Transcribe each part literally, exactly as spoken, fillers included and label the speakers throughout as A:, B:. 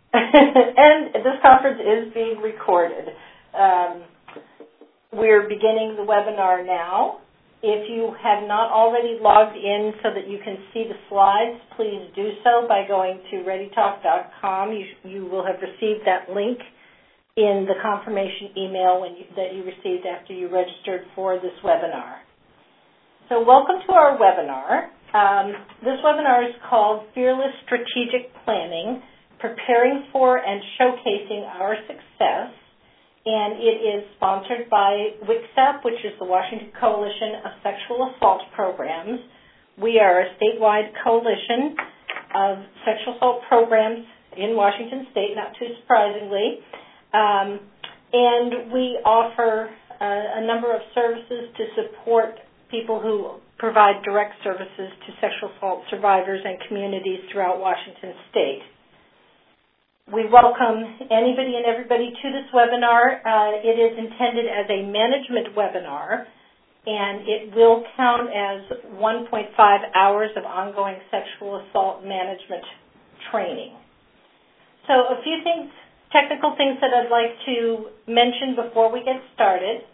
A: And this conference is being recorded. Um, we're beginning the webinar now. If you have not already logged in so that you can see the slides, please do so by going to ready talk dot com. You, you will have received that link in the confirmation email when you, that you received after you registered for this webinar. So welcome to our webinar. Um, this webinar is called Fearless Strategic Planning, Preparing for and Showcasing Our Success, and it is sponsored by W C S A P, which is the Washington Coalition of Sexual Assault Programs. We are a statewide coalition of sexual assault programs in Washington State, not too surprisingly, um, and we offer uh, a number of services to support people who provide direct services to sexual assault survivors and communities throughout Washington State. We welcome anybody and everybody to this webinar. Uh, it is intended as a management webinar, and it will count as one point five hours of ongoing sexual assault management training. So a few things, technical things that I'd like to mention before we get started.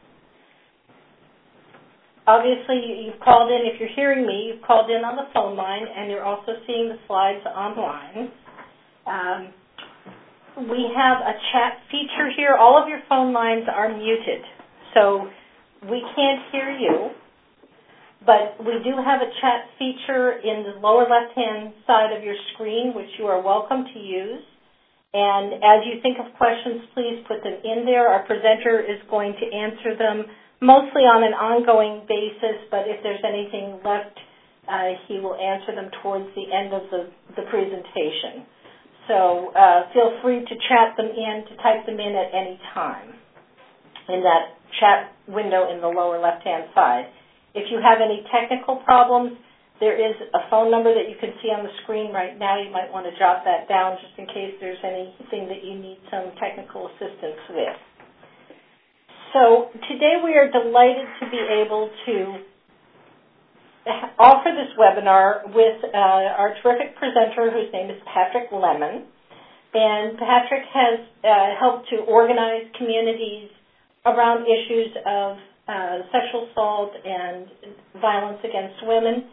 A: Obviously, you've called in, if you're hearing me, you've called in on the phone line, and you're also seeing the slides online. Um, we have a chat feature here. All of your phone lines are muted, so we can't hear you, but we do have a chat feature in the lower left-hand side of your screen, which you are welcome to use. And as you think of questions, please put them in there. Our presenter is going to answer them mostly on an ongoing basis, but if there's anything left, uh, he will answer them towards the end of the, the presentation. So uh, feel free to chat them in, to type them in at any time in that chat window in the lower left-hand side. If you have any technical problems, there is a phone number that you can see on the screen right now. You might want to jot that down just in case there's anything that you need some technical assistance with. So today we are delighted to be able to offer this webinar with uh, our terrific presenter, whose name is Patrick Lemon. And Patrick has uh, helped to organize communities around issues of uh, sexual assault and violence against women.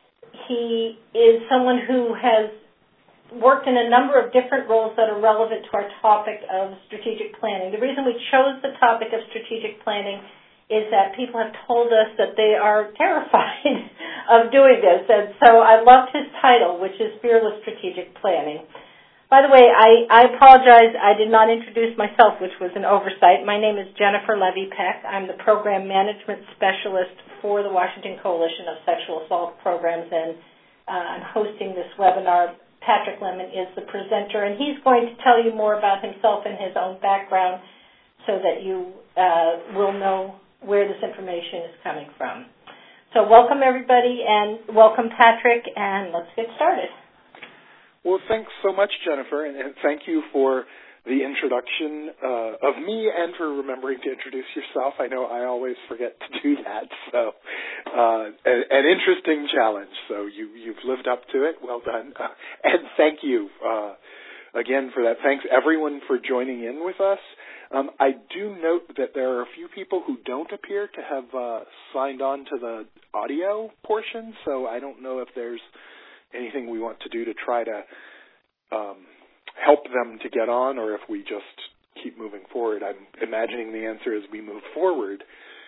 A: He is someone who has worked in a number of different roles that are relevant to our topic of strategic planning. The reason we chose the topic of strategic planning is that people have told us that they are terrified of doing this. And so I loved his title, which is Fearless Strategic Planning. By the way, I, I apologize, I did not introduce myself, which was an oversight. My name is Jennifer Levy-Peck. I'm the Program Management Specialist for the Washington Coalition of Sexual Assault Programs, and uh, I'm hosting this webinar. Patrick Lemon is the presenter, and he's going to tell you more about himself and his own background so that you uh, will know where this information is coming from. So welcome, everybody, and welcome, Patrick, and let's get started.
B: Well, thanks so much, Jennifer, and, and thank you for the introduction uh, of me and for remembering to introduce yourself. I know I always forget to do that, so uh, an, an interesting challenge. So you, you've lived up to it. Well done. Uh, and thank you uh, again for that. Thanks, everyone, for joining in with us. Um, I do note that there are a few people who don't appear to have uh, signed on to the audio portion, so I don't know if there's anything we want to do to try to um, help them to get on, or if we just keep moving forward. I'm imagining the answer is we move forward.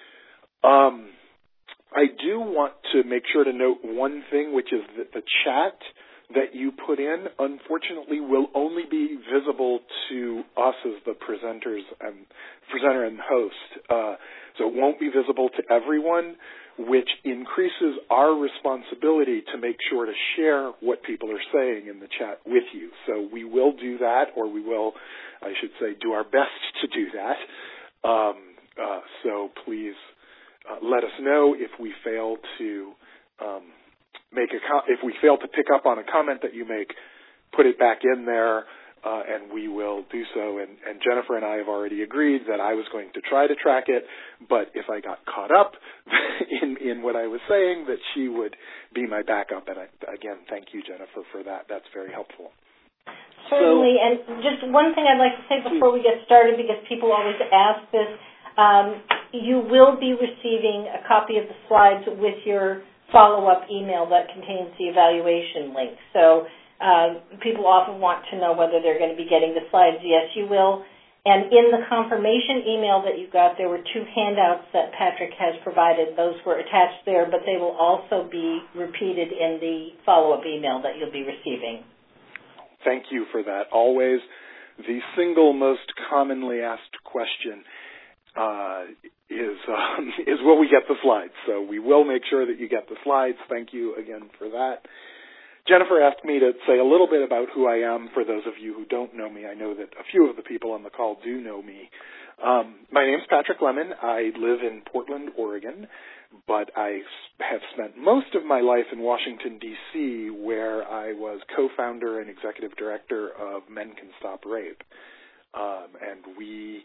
B: Um, I do want to make sure to note one thing, which is that the chat that you put in, unfortunately, will only be visible to us as the presenters and presenter and host. Uh, so it won't be visible to everyone, which increases our responsibility to make sure to share what people are saying in the chat with you. So we will do that, or we will, I should say, do our best to do that. Um, uh, so please uh, let us know if we fail to um, make a co- if we fail to pick up on a comment that you make. Put it back in there. Uh, and we will do so. And, and Jennifer and I have already agreed that I was going to try to track it, but if I got caught up in, in what I was saying, that she would be my backup. And I, again, thank you, Jennifer, for that. That's very helpful.
A: Certainly, so, and just one thing I'd like to say before we get started, because people always ask this, um, you will be receiving a copy of the slides with your follow-up email that contains the evaluation link. So uh, people often want to know whether they're going to be getting the slides. Yes, you will. And in the confirmation email that you got, there were two handouts that Patrick has provided. Those were attached there, but they will also be repeated in the follow-up email that you'll be receiving.
B: Thank you for that. Always the single most commonly asked question uh, is, um, is will we get the slides? So we will make sure that you get the slides. Thank you again for that. Jennifer asked me to say a little bit about who I am for those of you who don't know me. I know that a few of the people on the call do know me. Um, my name's Patrick Lemon. I live in Portland, Oregon, but I have spent most of my life in Washington, D C, where I was co-founder and executive director of Men Can Stop Rape. Um, and we,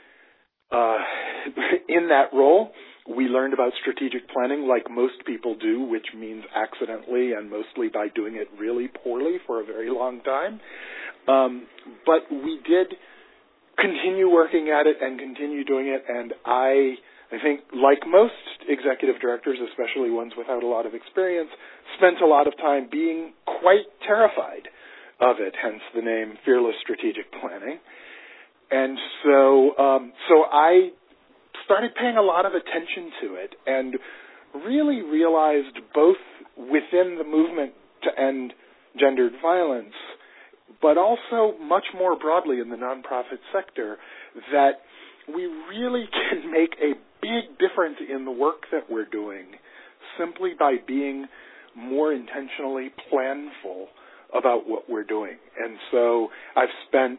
B: uh, in that role, we learned about strategic planning like most people do, which means accidentally and mostly by doing it really poorly for a very long time. Um, but we did continue working at it and continue doing it, and I, I think, like most executive directors, especially ones without a lot of experience, spent a lot of time being quite terrified of it, hence the name Fearless Strategic Planning. And so, um, so I started paying a lot of attention to it and really realized both within the movement to end gendered violence, but also much more broadly in the nonprofit sector, that we really can make a big difference in the work that we're doing simply by being more intentionally planful about what we're doing. And so I've spent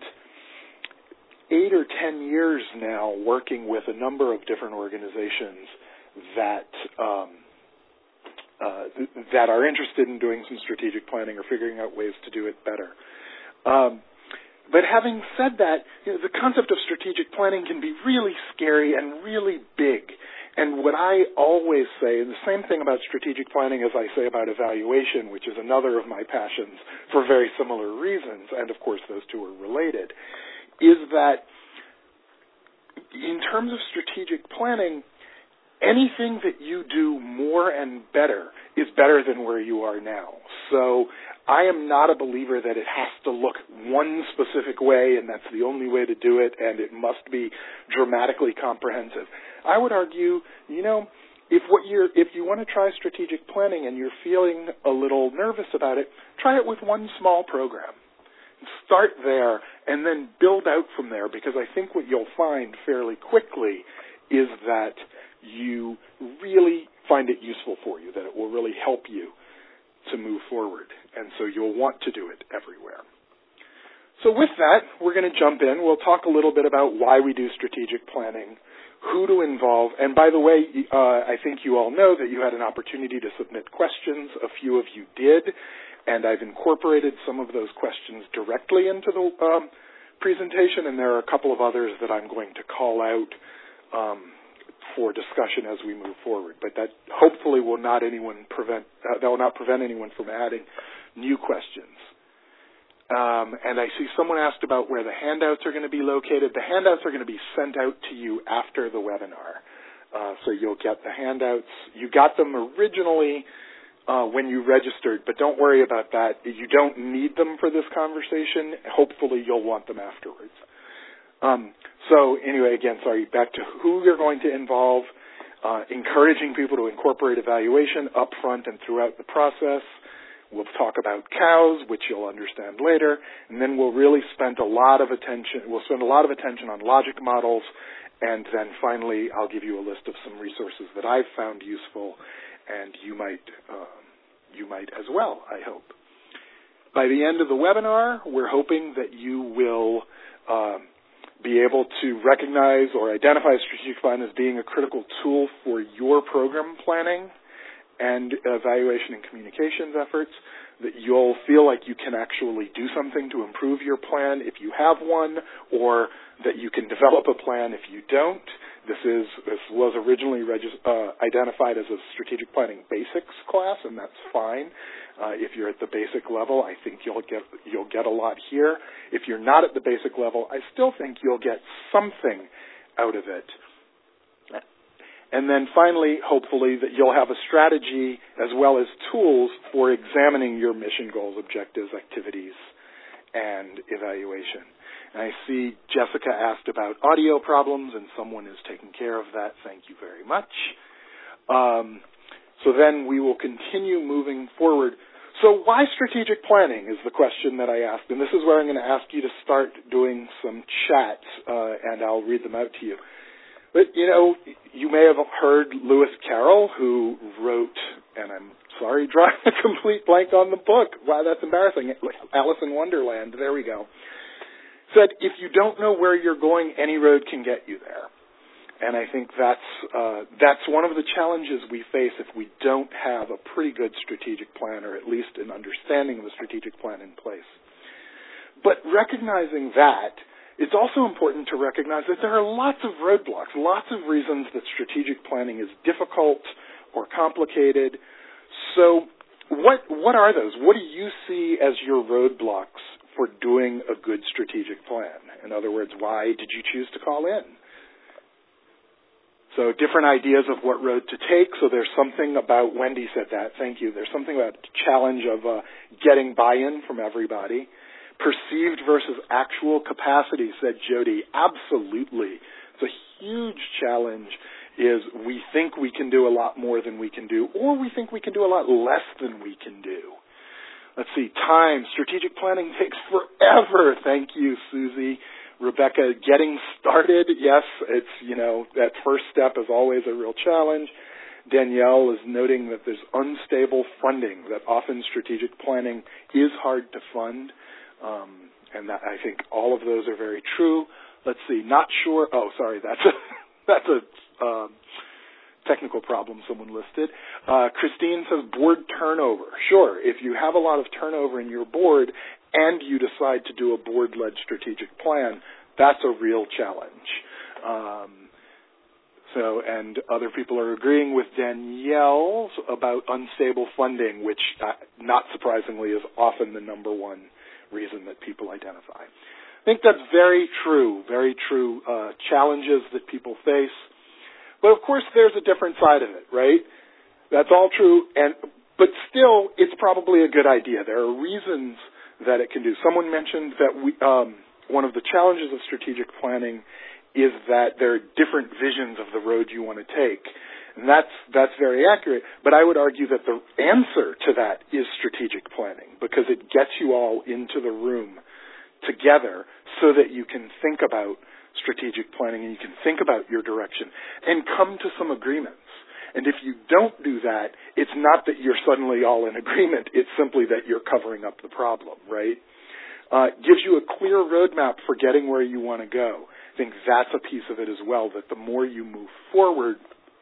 B: eight or ten years now working with a number of different organizations that um, uh, that are interested in doing some strategic planning or figuring out ways to do it better. Um, but having said that, you know, the concept of strategic planning can be really scary and really big. And what I always say, and the same thing about strategic planning as I say about evaluation, which is another of my passions for very similar reasons, and of course those two are related, is that in terms of strategic planning, anything that you do more and better is better than where you are now. So I am not a believer that it has to look one specific way and that's the only way to do it and it must be dramatically comprehensive. I would argue, you know, if what you're, if you want to try strategic planning and you're feeling a little nervous about it, try it with one small program. Start there and then build out from there, because I think what you'll find fairly quickly is that you really find it useful for you, that it will really help you to move forward, and so you'll want to do it everywhere. So with that, we're going to jump in. We'll talk a little bit about why we do strategic planning, who to involve, and by the way, uh, I think you all know that you had an opportunity to submit questions. A few of you did. And I've incorporated some of those questions directly into the um, presentation, and there are a couple of others that I'm going to call out um, for discussion as we move forward. But that hopefully will not anyone prevent uh, that will not prevent anyone from adding new questions. Um, and I see someone asked about where the handouts are going to be located. The handouts are going to be sent out to you after the webinar, uh, so you'll get the handouts. You got them originally Uh, when you registered, but don't worry about that. You don't need them for this conversation. Hopefully you'll want them afterwards. Um, so anyway, again, sorry, back to who you're going to involve, uh, encouraging people to incorporate evaluation up front and throughout the process. We'll talk about cows, which you'll understand later, and then we'll really spend a lot of attention, we'll spend a lot of attention on logic models, and then finally I'll give you a list of some resources that I've found useful, and you might um, you might as well, I hope. By the end of the webinar, we're hoping that you will um, be able to recognize or identify strategic plan as being a critical tool for your program planning and evaluation and communications efforts, that you'll feel like you can actually do something to improve your plan if you have one, or that you can develop a plan if you don't, This is this was originally regis- uh, identified as a strategic planning basics class, and that's fine. Uh, if you're at the basic level, I think you'll get you'll get a lot here. If you're not at the basic level, I still think you'll get something out of it. And then finally, hopefully, that you'll have a strategy as well as tools for examining your mission goals, objectives, activities, and evaluation. And I see Jessica asked about audio problems, and someone is taking care of that. Thank you very much. Um, so then we will continue moving forward. So why strategic planning is the question that I asked, and this is where I'm going to ask you to start doing some chats, uh, and I'll read them out to you. But, you know, you may have heard Lewis Carroll, who wrote, and I'm sorry, drawing a complete blank on the book. Wow, that's embarrassing. Alice in Wonderland, there we go. Said, if you don't know where you're going, any road can get you there. And I think that's uh, that's one of the challenges we face if we don't have a pretty good strategic plan, or at least an understanding of the strategic plan in place. But recognizing that, it's also important to recognize that there are lots of roadblocks, lots of reasons that strategic planning is difficult or complicated. So what what are those? What do you see as your roadblocks for doing a good strategic plan? In other words, why did you choose to call in? So different ideas of what road to take. So there's something about, Wendy said that, thank you. There's something about the challenge of uh, getting buy-in from everybody. Perceived versus actual capacity, said Jody. Absolutely. It's a huge challenge is we think we can do a lot more than we can do, or we think we can do a lot less than we can do. Let's see, time. Strategic planning takes forever. Thank you, Susie. Rebecca, getting started, yes, it's, you know, that first step is always a real challenge. Danielle is noting that there's unstable funding, that often strategic planning is hard to fund. Um, and that, I think all of those are very true. Let's see, not sure. Oh, sorry, that's a that's a um, technical problem someone listed. Uh, Christine says board turnover. Sure, if you have a lot of turnover in your board and you decide to do a board-led strategic plan, that's a real challenge. Um, so, and other people are agreeing with Danielle about unstable funding, which, uh, not surprisingly, is often the number one reason that people identify. I think that's very true, very true uh, challenges that people face. But of course, there's a different side of it, right? That's all true, and but still, it's probably a good idea. There are reasons that it can do. Someone mentioned that we, um, one of the challenges of strategic planning is that there are different visions of the road you want to take. And that's that's very accurate, but I would argue that the answer to that is strategic planning, because it gets you all into the room together so that you can think about strategic planning and you can think about your direction and come to some agreements. And if you don't do that, it's not that you're suddenly all in agreement, it's simply that you're covering up the problem, right? Uh, gives you a clear roadmap for getting where you want to go. I think that's a piece of it as well, that the more you move forward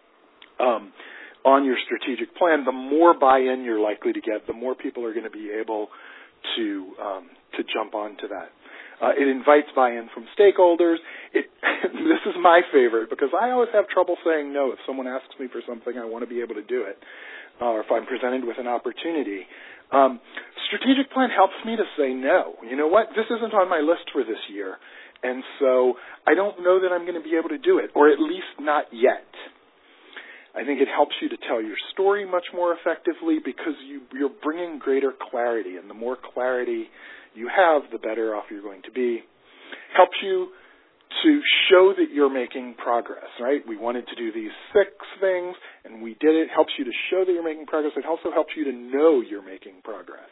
B: Um, on your strategic plan, the more buy-in you're likely to get, the more people are going to be able to um, to jump onto that. Uh, it invites buy-in from stakeholders. It, this is my favorite because I always have trouble saying no. If someone asks me for something, I want to be able to do it. Uh, or if I'm presented with an opportunity. Um, strategic plan helps me to say no. You know what? This isn't on my list for this year, and so I don't know that I'm going to be able to do it, or at least not yet. I think it helps you to tell your story much more effectively because you, you're bringing greater clarity, and the more clarity you have, the better off you're going to be. Helps you to show that you're making progress, right? We wanted to do these six things, and we did it. Helps you to show that you're making progress. It also helps you to know you're making progress.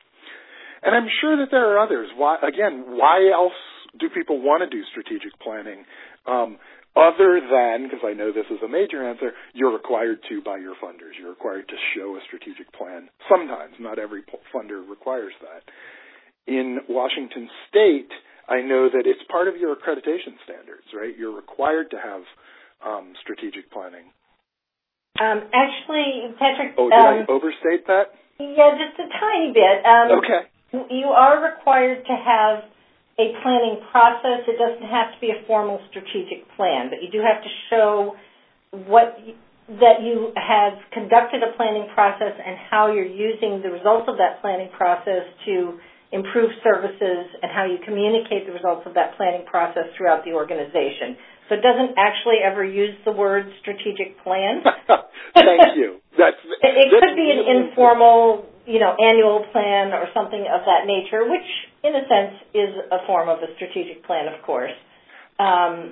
B: And I'm sure that there are others. Why, again, why else do people want to do strategic planning? Um, Other than, because I know this is a major answer, you're required to by your funders. You're required to show a strategic plan. Sometimes, not every funder requires that. In Washington State, I know that it's part of your accreditation standards, right? You're required to have um, strategic planning.
A: Um, actually, Patrick...
B: Oh, did
A: um,
B: I overstate that?
A: Yeah, just a tiny bit. Um,
B: okay.
A: You are required to have a planning process. It doesn't have to be a formal strategic plan, but you do have to show what you, that you have conducted a planning process and how you're using the results of that planning process to improve services and how you communicate the results of that planning process throughout the organization. So it doesn't actually ever use the word strategic plan.
B: Thank you. That's,
A: it it
B: that's
A: could be an informal, you know, annual plan or something of that nature, which in a sense is a form of a strategic plan, of course. Um,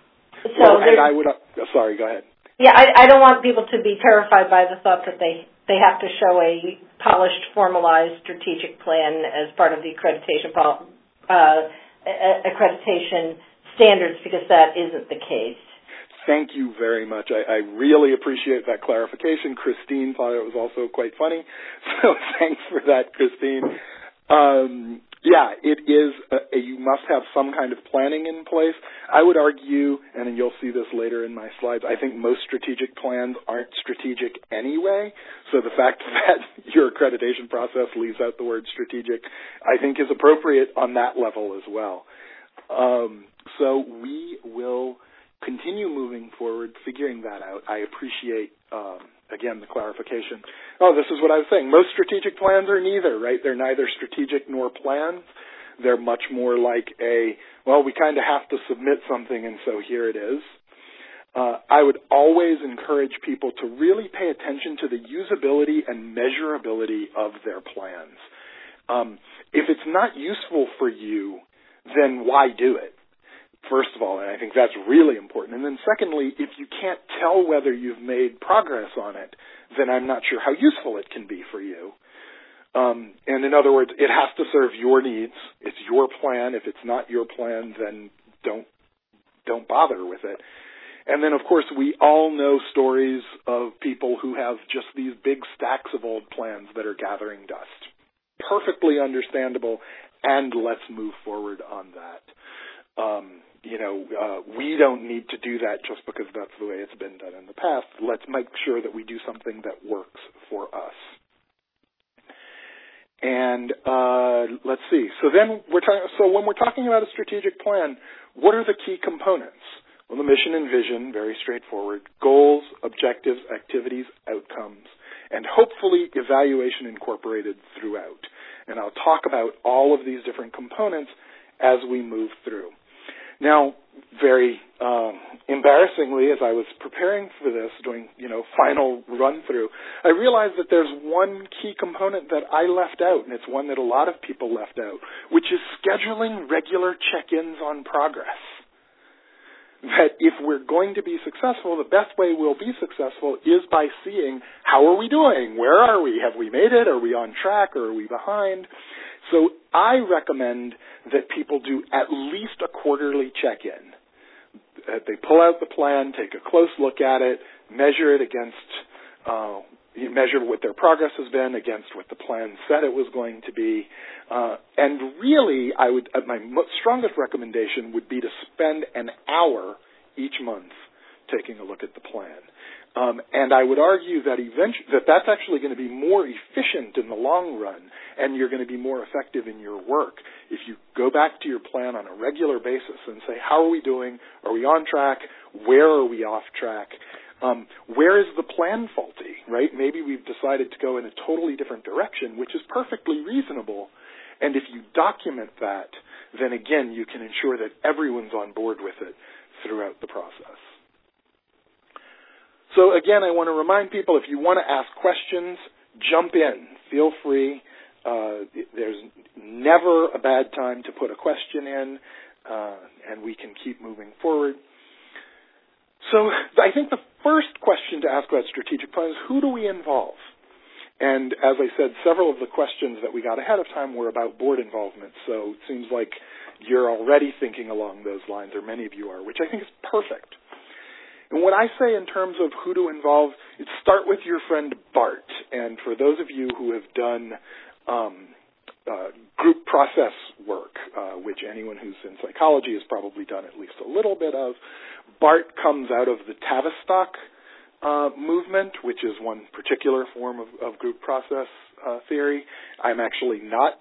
A: so
B: well, and I would, uh, sorry, go ahead.
A: Yeah, I, I don't want people to be terrified by the thought that they, they have to show a polished, formalized strategic plan as part of the accreditation uh, accreditation standards, because that isn't the case.
B: Thank you very much. I, I really appreciate that clarification. Christine thought it was also quite funny, so thanks for that, Christine. Um, yeah, it is, a, a, you must have some kind of planning in place. I would argue, and you'll see this later in my slides, I think most strategic plans aren't strategic anyway, so the fact that your accreditation process leaves out the word strategic, I think is appropriate on that level as well. Um, so we will continue moving forward, figuring that out. I appreciate, um, again, the clarification. Oh, this is what I was saying. Most strategic plans are neither, right? They're neither strategic nor plans. They're much more like a, well, we kind of have to submit something, and so here it is. Uh, I would always encourage people to really pay attention to the usability and measurability of their plans. Um, if it's not useful for you, then why do it? First of all, and I think that's really important. And then secondly, if you can't tell whether you've made progress on it, then I'm not sure how useful it can be for you. Um, and in other words, it has to serve your needs. It's your plan. If it's not your plan, then don't don't bother with it. And then, of course, we all know stories of people who have just these big stacks of old plans that are gathering dust. Perfectly understandable, and let's move forward on that. Um, you know, uh, we don't need to do that just because that's the way it's been done in the past. Let's make sure that we do something that works for us. And uh, let's see. So then we're talking. So when we're talking about a strategic plan, what are the key components? Well, the mission and vision, very straightforward. Goals, objectives, activities, outcomes, and hopefully evaluation incorporated throughout. And I'll talk about all of these different components as we move through. Now, very um, embarrassingly, as I was preparing for this, doing, you know, final run-through, I realized that there's one key component that I left out, and it's one that a lot of people left out, which is scheduling regular check-ins on progress. That if we're going to be successful, the best way we'll be successful is by seeing how are we doing? Where are we? Have we made it? Are we on track? Or are we behind? So I recommend that people do at least a quarterly check-in. Uh, they pull out the plan, take a close look at it, measure it against, uh, measure what their progress has been against what the plan said it was going to be. Uh, and really, I would, uh, my most strongest recommendation would be to spend an hour each month taking a look at the plan. Um, and I would argue that eventually, that that's actually going to be more efficient in the long run, and you're going to be more effective in your work if you go back to your plan on a regular basis and say, how are we doing? Are we on track? Where are we off track? Um, where is the plan faulty, right? Maybe we've decided to go in a totally different direction, which is perfectly reasonable. And if you document that, then again, you can ensure that everyone's on board with it throughout the process. So again, I want to remind people, if you want to ask questions, jump in. Feel free. Uh, there's never a bad time to put a question in, uh, and we can keep moving forward. So I think the first question to ask about strategic plans is, who do we involve? And as I said, several of the questions that we got ahead of time were about board involvement. So it seems like you're already thinking along those lines, or many of you are, which I think is perfect. And what I say in terms of who to involve, is start with your friend Bart. And for those of you who have done um, uh, group process work, uh, which anyone who's in psychology has probably done at least a little bit of, Bart comes out of the Tavistock uh, movement, which is one particular form of, of group process uh, theory. I'm actually not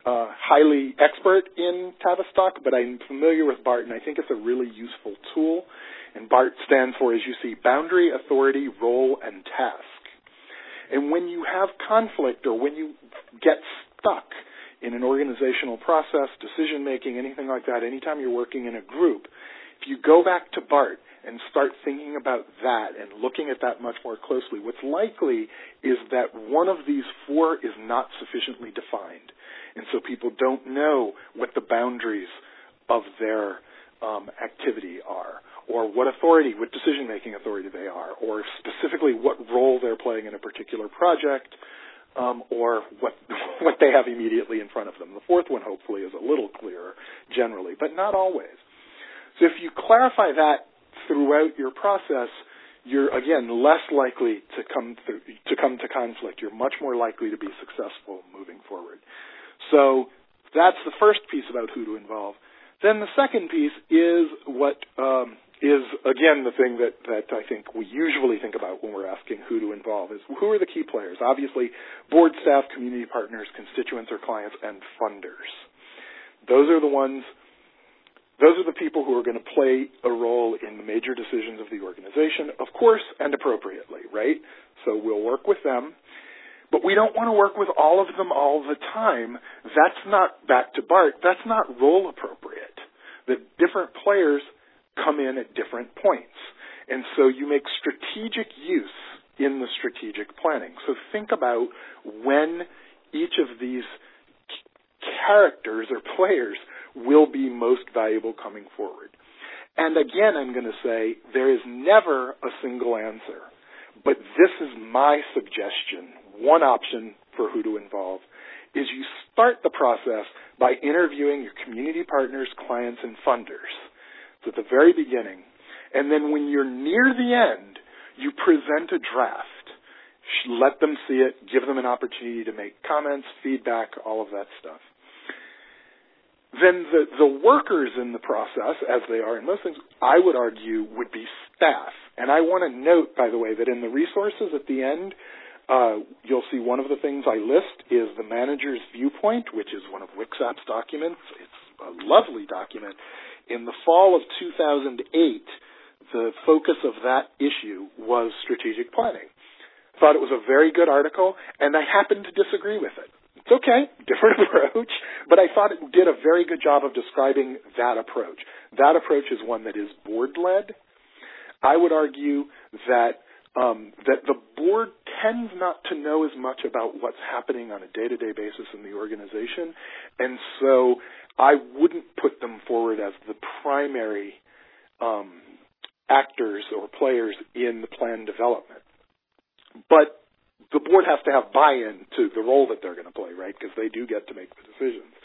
B: uh, highly expert in Tavistock, but I'm familiar with BART, and I think it's a really useful tool. And BART stands for, as you see, boundary, authority, role, and task. And when you have conflict or when you get stuck in an organizational process, decision-making, anything like that, anytime you're working in a group, if you go back to BART and start thinking about that and looking at that much more closely, what's likely is that one of these four is not sufficiently defined. And so people don't know what the boundaries of their um, activity are, or what authority, what decision-making authority they are, or specifically what role they're playing in a particular project, um, or what what they have immediately in front of them. The fourth one, hopefully, is a little clearer generally, but not always. So if you clarify that throughout your process, you're, again, less likely to come through, to come to conflict. You're much more likely to be successful moving forward. So that's the first piece about who to involve. Then the second piece is what um, is, again, the thing that, that I think we usually think about when we're asking who to involve is who are the key players? Obviously, board staff, community partners, constituents or clients, and funders. Those are the ones, those are the people who are going to play a role in the major decisions of the organization, of course, and appropriately, right? So we'll work with them. But we don't want to work with all of them all the time. That's not, back to BART, that's not role appropriate. The different players come in at different points. And so you make strategic use in the strategic planning. So think about when each of these characters or players will be most valuable coming forward. And again, I'm going to say there is never a single answer. But this is my suggestion. One option for who to involve is you start the process by interviewing your community partners, clients, and funders. It's at the very beginning. And then when you're near the end, you present a draft. Let them see it, give them an opportunity to make comments, feedback, all of that stuff. Then the, the workers in the process, as they are in most things, I would argue would be staff. And I want to note, by the way, that in the resources at the end, uh, you'll see one of the things I list is the manager's viewpoint, which is one of W C S A P's documents. It's a lovely document. In the fall of two thousand eight, the focus of that issue was strategic planning. I thought it was a very good article, and I happen to disagree with it. It's okay, different approach, but I thought it did a very good job of describing that approach. That approach is one that is board-led. I would argue that um, that the board tends not to know as much about what's happening on a day-to-day basis in the organization, and so I wouldn't put them forward as the primary um, actors or players in the plan development. But the board has to have buy-in to the role that they're going to play, right, because they do get to make the decisions.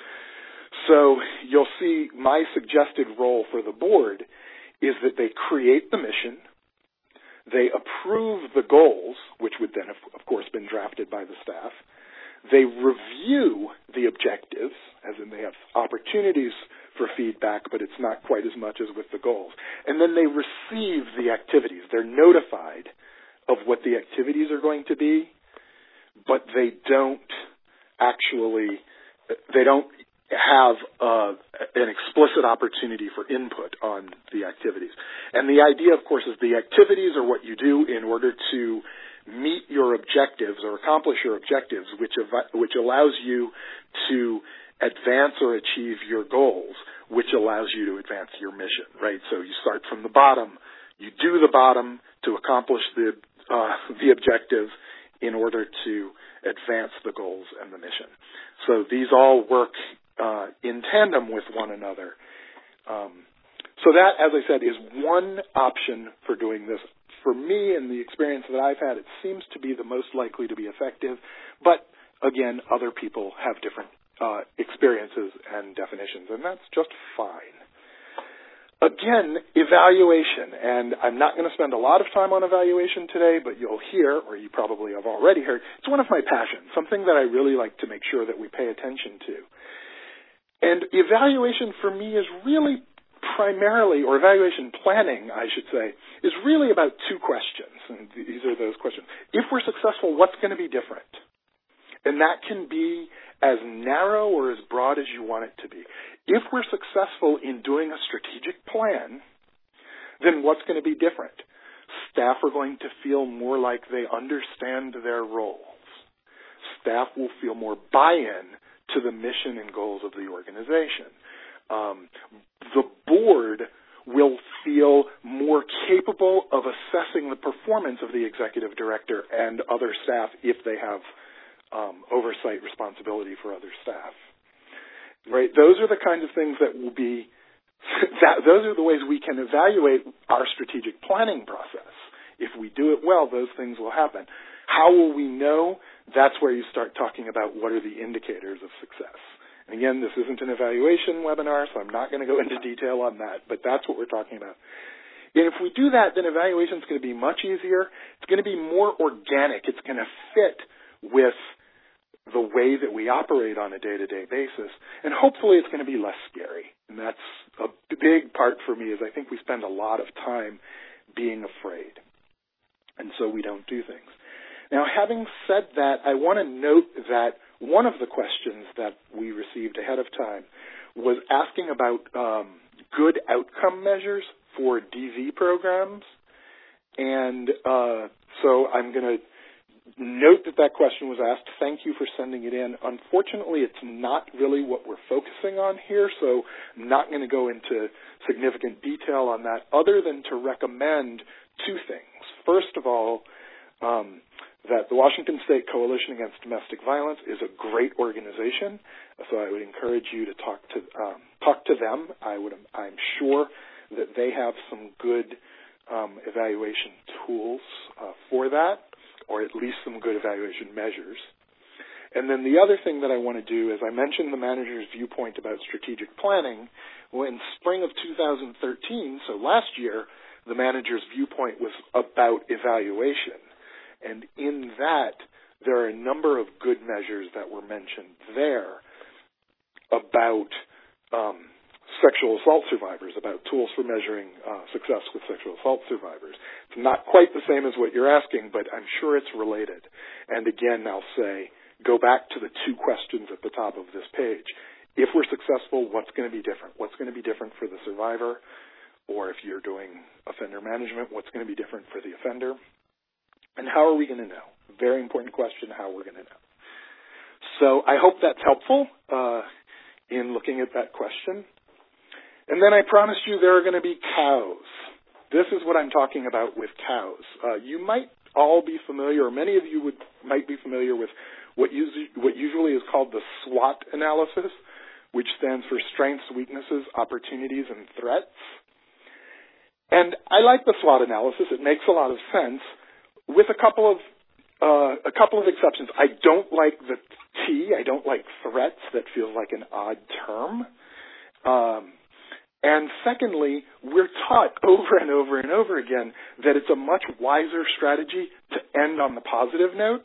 B: So you'll see my suggested role for the board is that they create the mission, they approve the goals, which would then have, of course, been drafted by the staff, they review the objectives, as in they have opportunities for feedback, but it's not quite as much as with the goals, and then they receive the activities. They're notified of what the activities are going to be, but they don't actually, they don't have uh, an explicit opportunity for input on the activities. And the idea, of course, is the activities are what you do in order to meet your objectives or accomplish your objectives, which av- which allows you to advance or achieve your goals, which allows you to advance your mission, right? So you start from the bottom, you do the bottom to accomplish the uh, the objectives in order to advance the goals and the mission. So these all work uh, in tandem with one another. Um, so that, as I said, is one option for doing this. For me, and the experience that I've had, it seems to be the most likely to be effective. But again, other people have different uh, experiences and definitions, and that's just fine. Again, evaluation, and I'm not going to spend a lot of time on evaluation today, but you'll hear, or you probably have already heard, it's one of my passions, something that I really like to make sure that we pay attention to. And evaluation for me is really primarily, or evaluation planning, I should say, is really about two questions, and these are those questions. If we're successful, what's going to be different? And that can be as narrow or as broad as you want it to be. If we're successful in doing a strategic plan, then what's going to be different? Staff are going to feel more like they understand their roles. Staff will feel more buy-in to the mission and goals of the organization. Um, the board will feel more capable of assessing the performance of the executive director and other staff if they have um, oversight responsibility for other staff. Right? Those are the kinds of things that will be, that, those are the ways we can evaluate our strategic planning process. If we do it well, those things will happen. How will we know? That's where you start talking about what are the indicators of success. And again, this isn't an evaluation webinar, so I'm not going to go into detail on that, but that's what we're talking about. And if we do that, then evaluation is going to be much easier. It's going to be more organic. It's going to fit with the way that we operate on a day-to-day basis, and hopefully it's going to be less scary. And that's a big part for me, is I think we spend a lot of time being afraid, and so we don't do things. Now, having said that, I want to note that one of the questions that we received ahead of time was asking about um, good outcome measures for D V programs. And uh, so I'm going to note that that question was asked. Thank you for sending it in. Unfortunately, it's not really what we're focusing on here, so I'm not going to go into significant detail on that other than to recommend two things. First of all, um, that the Washington State Coalition Against Domestic Violence is a great organization, so I would encourage you to talk to um, talk to them. I would, I'm sure that they have some good um, evaluation tools uh, for that, or at least some good evaluation measures. And then the other thing that I want to do is I mentioned the manager's viewpoint about strategic planning. Well, in spring of two thousand thirteen, so last year, the manager's viewpoint was about evaluation. And in that, there are a number of good measures that were mentioned there about um, sexual assault survivors, about tools for measuring uh, success with sexual assault survivors. It's not quite the same as what you're asking, but I'm sure it's related. And again, I'll say, go back to the two questions at the top of this page. If we're successful, what's going to be different? What's going to be different for the survivor? Or if you're doing offender management, what's going to be different for the offender? And how are we going to know? Very important question, how we're going to know. So I hope that's helpful uh, in looking at that question. And then I promised you there are going to be cows. This is what I'm talking about with cows. Uh, you might all be familiar, or many of you would might be familiar with what, usually, what usually is called the SWOT analysis, which stands for strengths, weaknesses, opportunities, and threats. And I like the SWOT analysis. It makes a lot of sense, with a couple of uh, a couple of exceptions. I don't like the T. I don't like threats. That feels like an odd term. Um, and secondly, we're taught over and over and over again that it's a much wiser strategy to end on the positive note.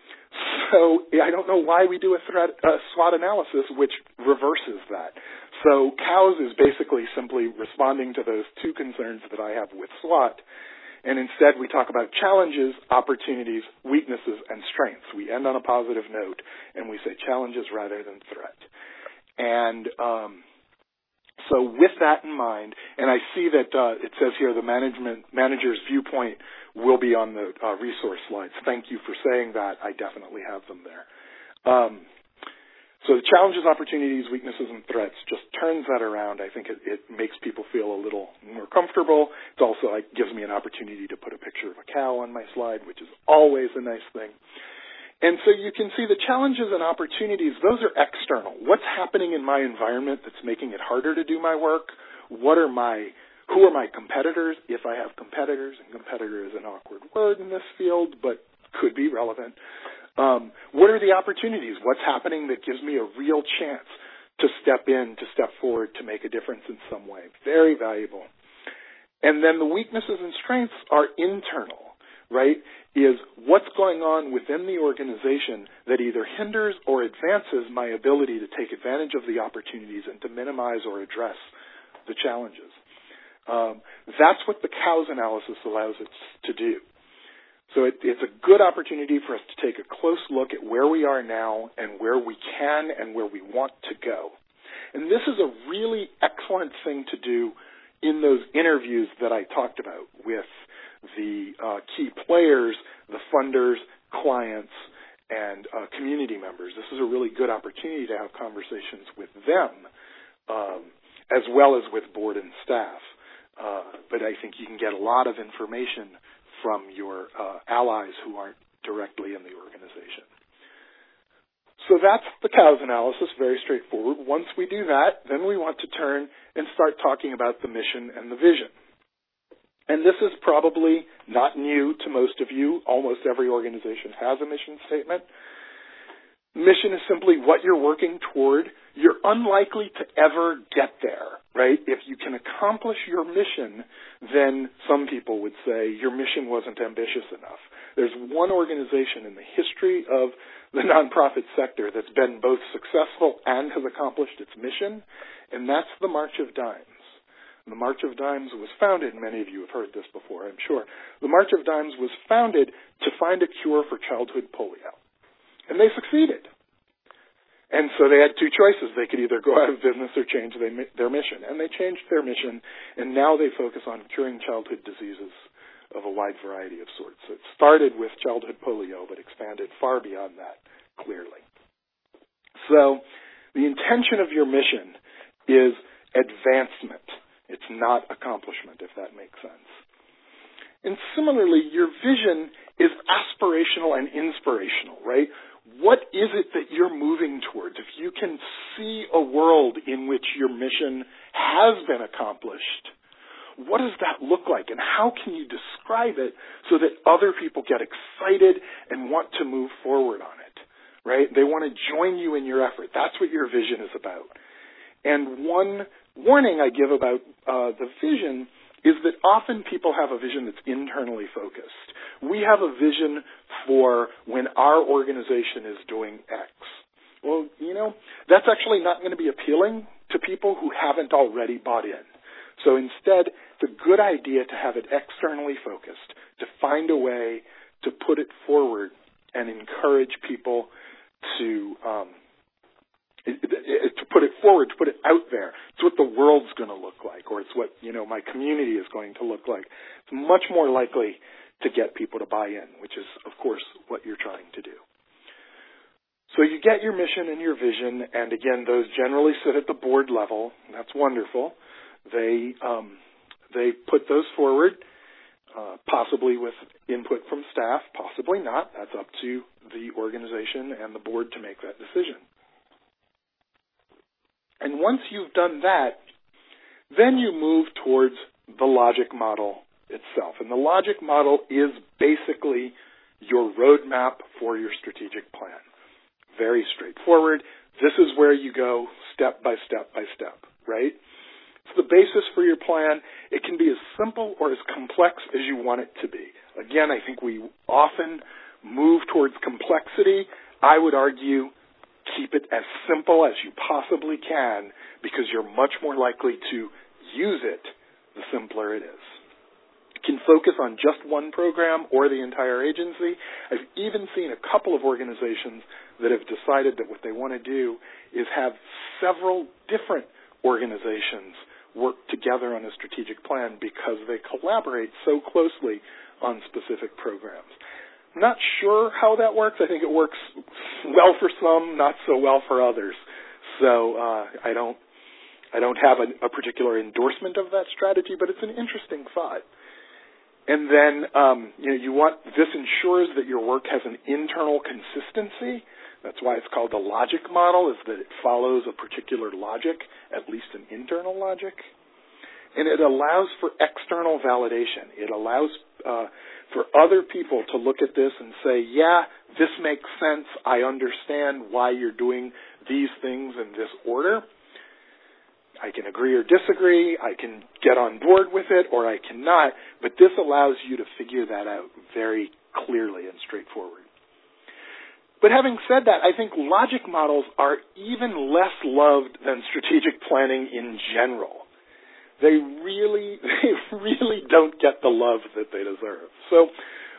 B: So I don't know why we do a threat a SWOT analysis which reverses that. So cows is basically simply responding to those two concerns that I have with SWOT. And instead, we talk about challenges, opportunities, weaknesses, and strengths. We end on a positive note, and we say challenges rather than threat. And um, so with that in mind, and I see that uh, it says here the management manager's viewpoint will be on the uh, resource slides. Thank you for saying that. I definitely have them there. Um, So the challenges, opportunities, weaknesses, and threats just turns that around. I think it, it makes people feel a little more comfortable. It also like, gives me an opportunity to put a picture of a cow on my slide, which is always a nice thing. And so you can see the challenges and opportunities, those are external. What's happening in my environment that's making it harder to do my work? What are my, who are my competitors, if I have competitors? And competitor is an awkward word in this field, but could be relevant. Um, what are the opportunities? What's happening that gives me a real chance to step in, to step forward, to make a difference in some way? Very valuable. And then the weaknesses and strengths are internal, right? Is what's going on within the organization that either hinders or advances my ability to take advantage of the opportunities and to minimize or address the challenges. Um, that's what the cows analysis allows us to do. So it, it's a good opportunity for us to take a close look at where we are now and where we can and where we want to go. And this is a really excellent thing to do in those interviews that I talked about with the uh, key players, the funders, clients, and uh, community members. This is a really good opportunity to have conversations with them, um, as well as with board and staff. Uh, but I think you can get a lot of information from your uh, allies who aren't directly in the organization. So that's the cows analysis, very straightforward. Once we do that, then we want to turn and start talking about the mission and the vision. And this is probably not new to most of you. Almost every organization has a mission statement. Mission is simply what you're working toward. You're unlikely to ever get there, right? If you can accomplish your mission, then some people would say your mission wasn't ambitious enough. There's one organization in the history of the nonprofit sector that's been both successful and has accomplished its mission, and that's the March of Dimes. The March of Dimes was founded, many of you have heard this before, I'm sure. The March of Dimes was founded to find a cure for childhood polio. And they succeeded. And so they had two choices. They could either go out of business or change their mission. And they changed their mission, and now they focus on curing childhood diseases of a wide variety of sorts. So it started with childhood polio, but expanded far beyond that, clearly. So the intention of your mission is advancement. It's not accomplishment, if that makes sense. And similarly, your vision is aspirational and inspirational, right? What is it that you're moving towards? If you can see a world in which your mission has been accomplished, what does that look like? And how can you describe it so that other people get excited and want to move forward on it, right? They want to join you in your effort. That's what your vision is about. And one warning I give about uh, the vision is that often people have a vision that's internally focused. We have a vision for when our organization is doing X. Well, you know, that's actually not going to be appealing to people who haven't already bought in. So instead, it's a good idea to have it externally focused, to find a way to put it forward and encourage people to um, It, it, to put it forward, to put it out there. It's what the world's going to look like, or it's what, you know, my community is going to look like. It's much more likely to get people to buy in, which is, of course, what you're trying to do. So you get your mission and your vision, and again, those generally sit at the board level. That's wonderful. They um, they put those forward, uh, possibly with input from staff, possibly not. That's up to the organization and the board to make that decision. And once you've done that, then you move towards the logic model itself. And the logic model is basically your roadmap for your strategic plan. Very straightforward. This is where you go step by step by step, right? It's the basis for your plan. It can be as simple or as complex as you want it to be. Again, I think we often move towards complexity. I would argue keep it as simple as you possibly can, because you're much more likely to use it the simpler it is. You can focus on just one program or the entire agency. I've even seen a couple of organizations that have decided that what they want to do is have several different organizations work together on a strategic plan because they collaborate so closely on specific programs. I'm not sure how that works. I think it works well for some, not so well for others. So uh, I don't, I don't have a, a particular endorsement of that strategy, but it's an interesting thought. And then, um, you know, you want this ensures that your work has an internal consistency. That's why it's called the logic model, is that it follows a particular logic, at least an internal logic. And it allows for external validation. It allows uh, for other people to look at this and say, yeah, this makes sense. I understand why you're doing these things in this order. I can agree or disagree. I can get on board with it, or I cannot. But this allows you to figure that out very clearly and straightforward. But having said that, I think logic models are even less loved than strategic planning in general. They really, they really don't get the love that they deserve. So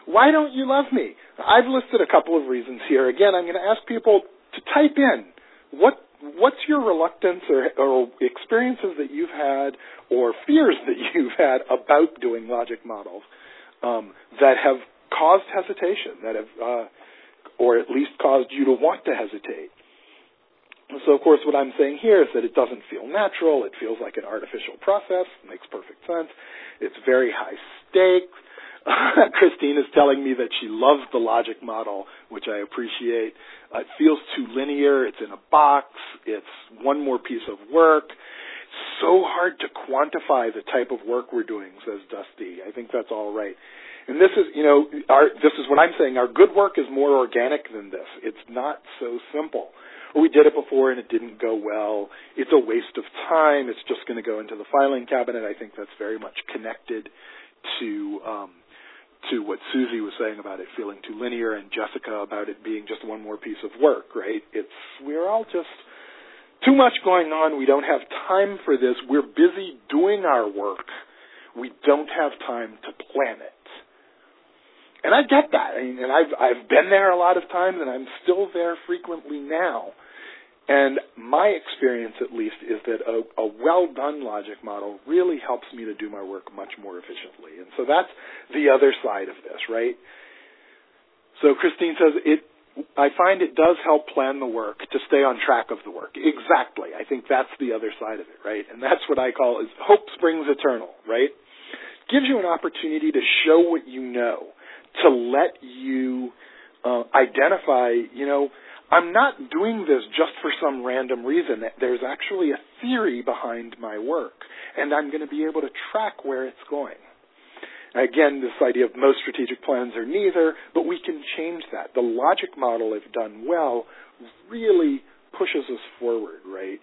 B: Why don't you love me? I've listed a couple of reasons here. Again, I'm going to ask people to type in what what's your reluctance or, or experiences that you've had or fears that you've had about doing logic models um, that have caused hesitation, that have, uh, or at least caused you to want to hesitate. So, of course, what I'm saying here is that it doesn't feel natural. It feels like an artificial process. It makes perfect sense. It's very high stakes. Christine is telling me that she loves the logic model, which I appreciate. Uh, it feels too linear. It's in a box. It's one more piece of work. It's so hard to quantify the type of work we're doing, says Dusty. I think that's all right. And this is, you know, our, this is what I'm saying. Our good work is more organic than this. It's not so simple. Or we did it before and it didn't go well. It's a waste of time. It's just going to go into the filing cabinet. I think that's very much connected to um, to what Susie was saying about it feeling too linear, and Jessica about it being just one more piece of work, right? It's, we're all just too much going on. We don't have time for this. We're busy doing our work. We don't have time to plan it. And I get that. I mean, and I've, I've been there a lot of times, and I'm still there frequently now. And my experience, at least, is that a, a well-done logic model really helps me to do my work much more efficiently. And so that's the other side of this, right? So Christine says, it. I find it does help plan the work to stay on track of the work. Exactly. I think that's the other side of it, right? And that's what I call is hope springs eternal, right? Gives you an opportunity to show what you know, to let you uh, identify, you know, I'm not doing this just for some random reason. There's actually a theory behind my work, and I'm going to be able to track where it's going. Again, this idea of most strategic plans are neither, but we can change that. The logic model, if done well, really pushes us forward, right?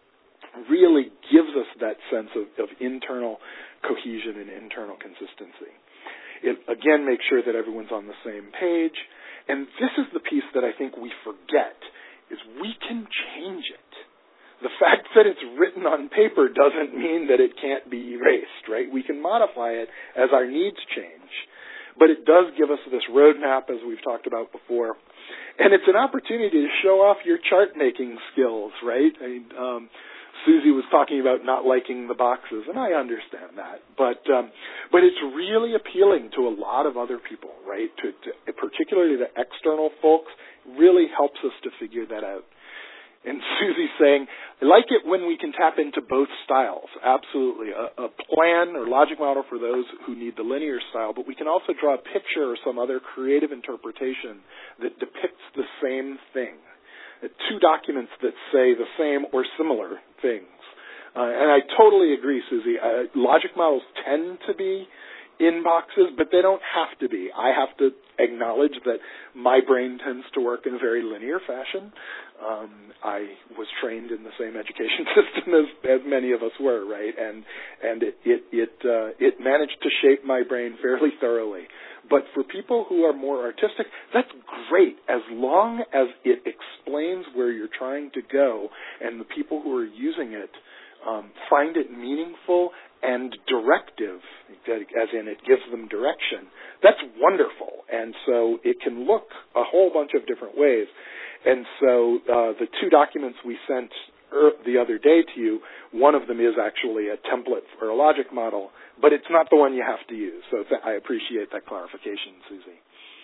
B: Really gives us that sense of, of internal cohesion and internal consistency. It, again, makes sure that everyone's on the same page. And this is the piece that I think we forget, is we can change it. The fact that it's written on paper doesn't mean that it can't be erased, right? We can modify it as our needs change. But it does give us this roadmap, as we've talked about before. And it's an opportunity to show off your chart-making skills, right? I mean, um, Susie was talking about not liking the boxes, and I understand that. But um, but it's really appealing to a lot of other people, right? To, to particularly the external folks, really helps us to figure that out. And Susie's saying, I like it when we can tap into both styles. Absolutely. A, a plan or logic model for those who need the linear style, but we can also draw a picture or some other creative interpretation that depicts the same thing. Two documents that say the same or similar things. Uh, and I totally agree, Susie. Uh, logic models tend to be in boxes, but they don't have to be. I have to acknowledge that my brain tends to work in a very linear fashion. Um, I was trained in the same education system as, as many of us were, right? And and it it it, uh, it managed to shape my brain fairly thoroughly. But for people who are more artistic, that's great as long as it explains where you're trying to go and the people who are using it um, find it meaningful and directive, as in it gives them direction. That's wonderful. And so it can look a whole bunch of different ways. And so uh, the two documents we sent er- the other day to you, one of them is actually a template for a logic model, but it's not the one you have to use. So th- I appreciate that clarification, Susie.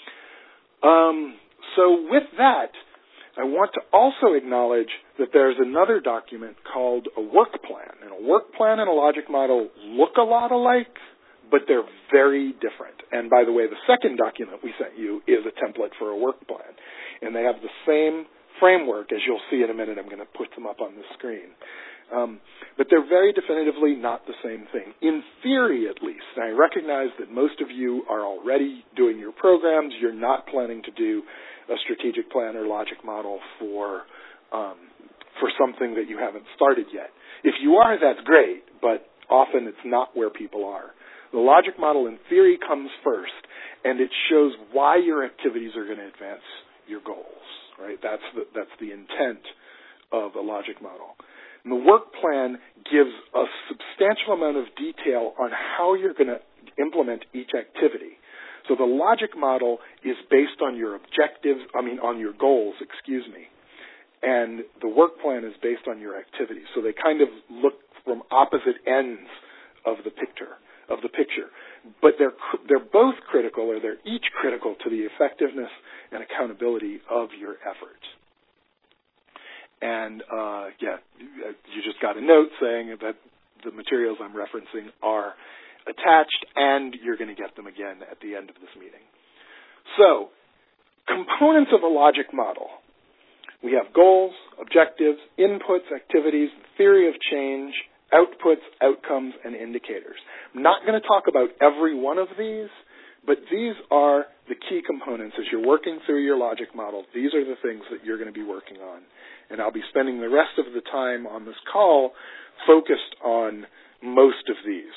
B: Um, so with that, I want to also acknowledge that there's another document called a work plan. And a work plan and a logic model look a lot alike, but they're very different. And by the way, the second document we sent you is a template for a work plan. And they have the same framework, as you'll see in a minute. I'm going to put them up on the screen. Um, but they're very definitively not the same thing. In theory, at least. And I recognize that most of you are already doing your programs. You're not planning to do a strategic plan or logic model for um, for something that you haven't started yet. If you are, that's great, but often it's not where people are. The logic model, in theory, comes first, and it shows why your activities are going to advance your goals. Right? That's the, that's the intent of a logic model. And the work plan gives a substantial amount of detail on how you're going to implement each activity. So the logic model is based on your objectives, I mean on your goals, excuse me. And the work plan is based on your activities. So they kind of look from opposite ends of the picture, of the picture. But they're they're both critical, or they're each critical to the effectiveness and accountability of your efforts. And uh, yeah, you just got a note saying that the materials I'm referencing are attached, and you're going to get them again at the end of this meeting. So, components of a logic model. We have goals, objectives, inputs, activities, theory of change, outputs, outcomes, and indicators. I'm not going to talk about every one of these, but these are the key components. As you're working through your logic model, these are the things that you're going to be working on. And I'll be spending the rest of the time on this call focused on most of these.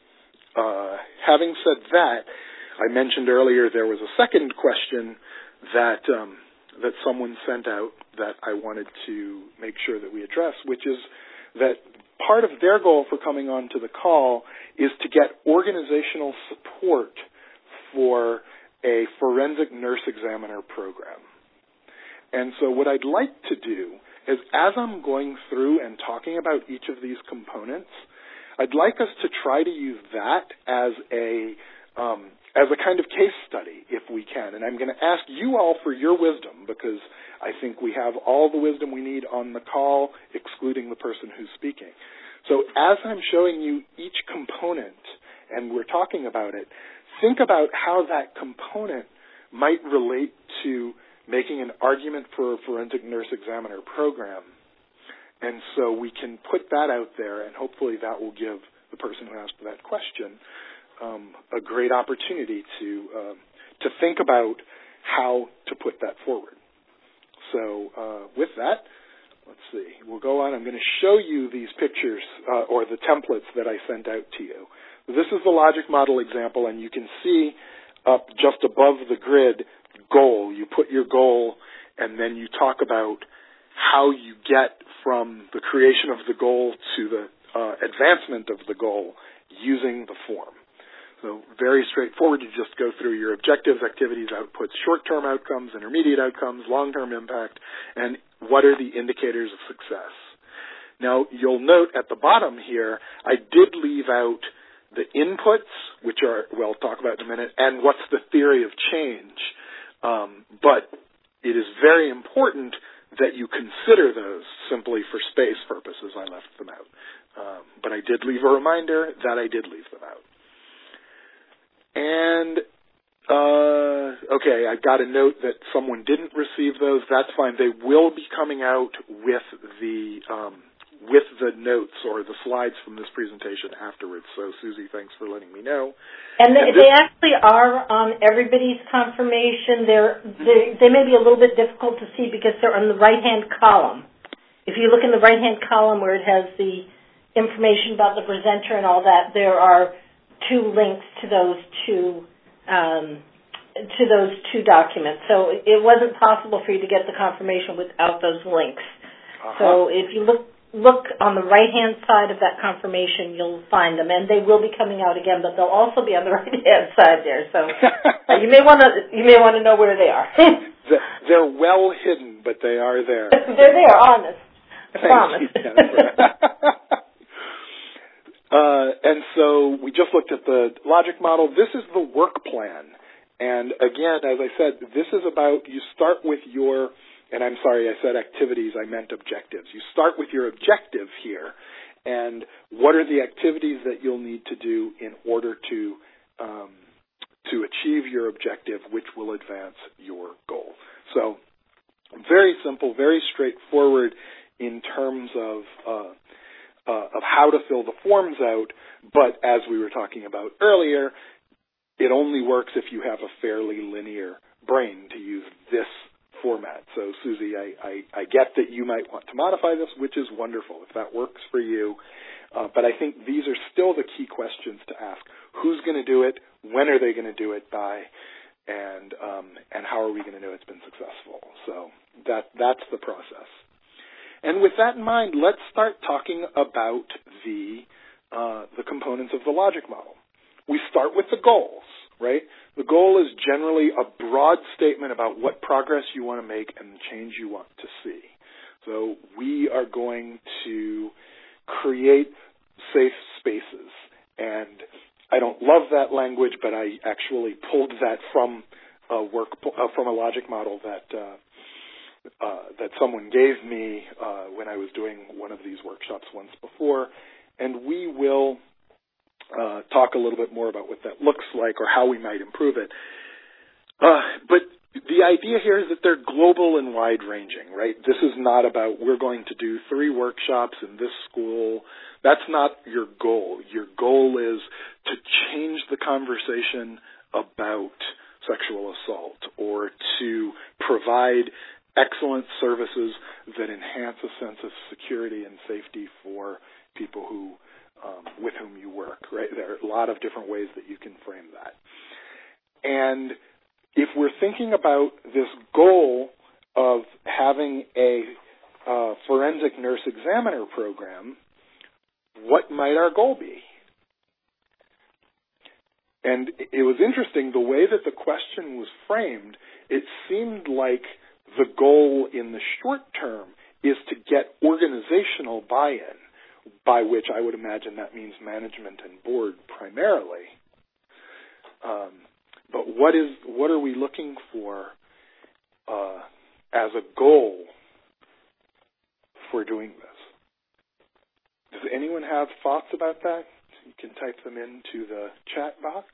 B: Uh, having said that, I mentioned earlier there was a second question that um, that someone sent out that I wanted to make sure that we address, which is that part of their goal for coming on to the call is to get organizational support for a forensic nurse examiner program. And so what I'd like to do is, as I'm going through and talking about each of these components, I'd like us to try to use that as a um, as a kind of case study, if we can. And I'm going to ask you all for your wisdom, because I think we have all the wisdom we need on the call, excluding the person who's speaking. So as I'm showing you each component and we're talking about it, think about how that component might relate to making an argument for a forensic nurse examiner program. And so we can put that out there, and hopefully that will give the person who asked that question um, a great opportunity to uh, to think about how to put that forward. So uh, with that, let's see. We'll go on. I'm going to show you these pictures uh, or the templates that I sent out to you. This is the logic model example, and you can see up just above the grid, goal. You put your goal, and then you talk about how you get from the creation of the goal to the uh, advancement of the goal using the form. So very straightforward. You just go through your objectives, activities, outputs, short-term outcomes, intermediate outcomes, long-term impact, and what are the indicators of success. Now, you'll note at the bottom here, I did leave out the inputs, which are, well, I'll talk about in a minute, and what's the theory of change. Um, but it is very important that you consider those. Simply for space purposes, I left them out. Um, but I did leave a reminder that I did leave them out. And, uh, okay, I got a note that someone didn't receive those. That's fine. They will be coming out with the um, with the notes or the slides from this presentation afterwards. So, Susie, thanks for letting me know.
A: And they, and they actually are on everybody's confirmation. They're, they they may be a little bit difficult to see because they're on the right-hand column. If you look in the right-hand column where it has the information about the presenter and all that, there are two links to those two um, to those two documents. So it wasn't possible for you to get the confirmation without those links. Uh-huh. So if you look look on the right-hand side of that confirmation, you'll find them, and they will be coming out again. But they'll also be on the right-hand side there. So uh, you may want to you may want to know where they are.
B: They're well hidden, but they are there.
A: They're there, honest. I
B: Thank
A: promise.
B: you, Jennifer. Uh, and so we just looked at the logic model. This is the work plan. And again, as I said, this is about, you start with your, and I'm sorry, I said activities, I meant objectives. You start with your objective here. And what are the activities that you'll need to do in order to, um, to achieve your objective, which will advance your goal. So very simple, very straightforward in terms of, uh, Uh, of how to fill the forms out, but as we were talking about earlier, it only works if you have a fairly linear brain to use this format. So, Susie, I, I, I get that you might want to modify this, which is wonderful if that works for you, uh, but I think these are still the key questions to ask. Who's going to do it? When are they going to do it by? And, um, and how are we going to know it's been successful? So that that's the process. And with that in mind, let's start talking about the uh, the components of the logic model. We start with the goals. right? The goal is generally a broad statement about what progress you want to make and the change you want to see. So we are going to create safe spaces. And I don't love that language, but I actually pulled that from a work uh, from a logic model that uh, uh, that someone gave me uh, when I was doing one of these workshops once before. And we will uh, talk a little bit more about what that looks like or how we might improve it. Uh, but the idea here is that they're global and wide-ranging, right? This is not about we're going to do three workshops in this school. That's not your goal. Your goal is to change the conversation about sexual assault or to provide excellent services that enhance a sense of security and safety for people who um, with whom you work, right? There are a lot of different ways that you can frame that. And if we're thinking about this goal of having a uh, forensic nurse examiner program, what might our goal be? And it was interesting, the way that the question was framed, it seemed like the goal in the short term is to get organizational buy-in, by which I would imagine that means management and board primarily. Um, but what is what are we looking for uh, as a goal for doing this? Does anyone have thoughts about that? You can type them into the chat box.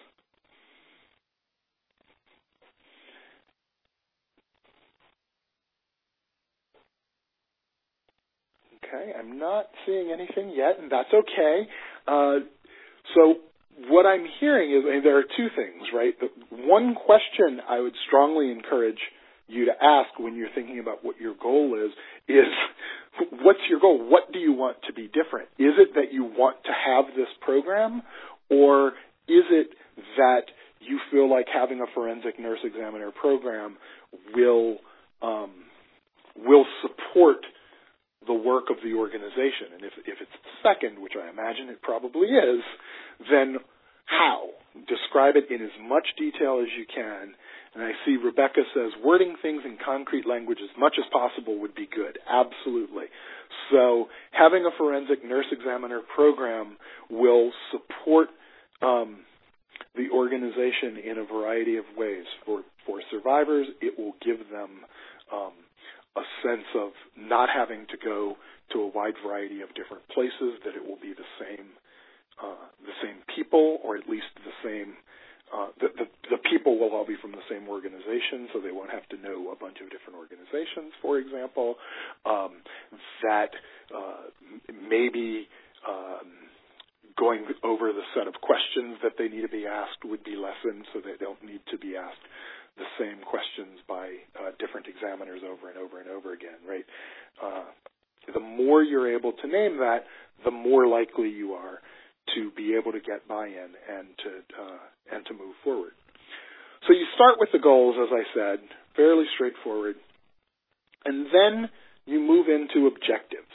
B: Okay, I'm not seeing anything yet, and that's okay. Uh, so what I'm hearing is, I mean, there are two things, right? The one question I would strongly encourage you to ask when you're thinking about what your goal is, is what's your goal? What do you want to be different? Is it that you want to have this program, or is it that you feel like having a forensic nurse examiner program will um, will support the work of the organization? And if, if it's the second, which I imagine it probably is, then how? Describe it in as much detail as you can. And I see Rebecca says wording things in concrete language as much as possible would be good. Absolutely. So having a forensic nurse examiner program will support um, the organization in a variety of ways. For, for survivors, it will give them um, a sense of not having to go to a wide variety of different places, that it will be the same uh, the same people, or at least the same, uh, the, the, the people will all be from the same organization, so they won't have to know a bunch of different organizations, for example, um, that uh, maybe um, going over the set of questions that they need to be asked would be lessened, so they don't need to be asked the same questions by uh, different examiners over and over and over again, right? Uh, the more you're able to name that, the more likely you are to be able to get buy-in and to uh, and to move forward. So you start with the goals, as I said, fairly straightforward, and then you move into objectives.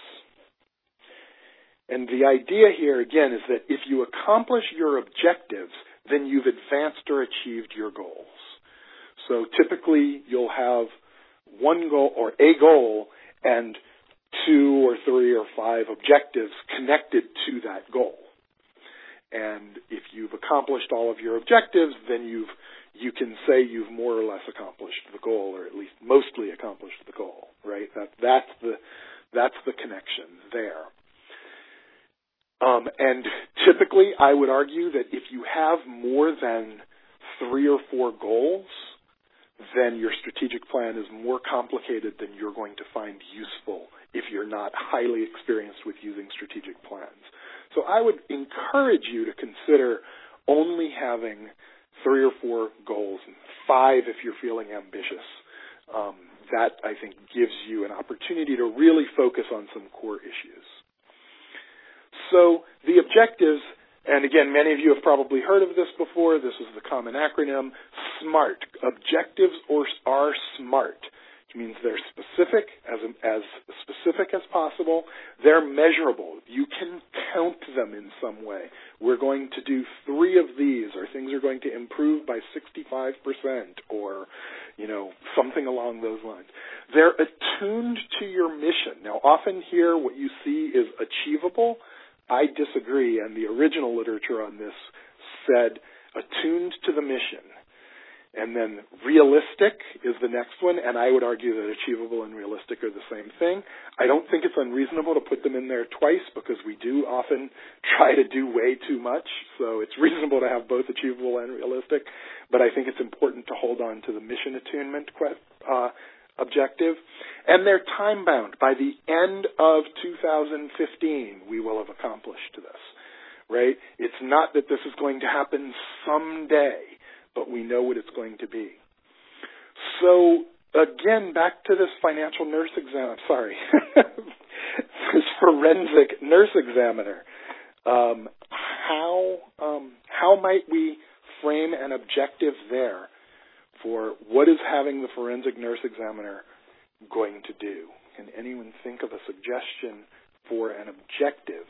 B: And the idea here, again, is that if you accomplish your objectives, then you've advanced or achieved your goals. So typically you'll have one goal or a goal and two or three or five objectives connected to that goal. And if you've accomplished all of your objectives, then you've you can say you've more or less accomplished the goal, or at least mostly accomplished the goal, right? That that's the that's the connection there. Um, and typically, I would argue that if you have more than three or four goals, then your strategic plan is more complicated than you're going to find useful if you're not highly experienced with using strategic plans. So I would encourage you to consider only having three or four goals, and five if you're feeling ambitious. Um, that, I think, gives you an opportunity to really focus on some core issues. So the objectives, and again, many of you have probably heard of this before. This is the common acronym, SMART. Objectives or are SMART. which means they're specific, as, as specific as possible. They're measurable. You can count them in some way. We're going to do three of these, or things are going to improve by sixty-five percent, or, you know, something along those lines. They're attuned to your mission. Now, often here what you see is achievable. I disagree, and the original literature on this said attuned to the mission. And then realistic is the next one, and I would argue that achievable and realistic are the same thing. I don't think it's unreasonable to put them in there twice, because we do often try to do way too much, so it's reasonable to have both achievable and realistic, but I think it's important to hold on to the mission attunement uh, objective. And they're time-bound. By the end of two thousand fifteen, we will have accomplished this, right? It's not that this is going to happen someday, but we know what it's going to be. So, again, back to this financial nurse exam, sorry, this forensic nurse examiner. Um, how, um, how might we frame an objective there for what is having the forensic nurse examiner going to do? Can anyone think of a suggestion for an objective?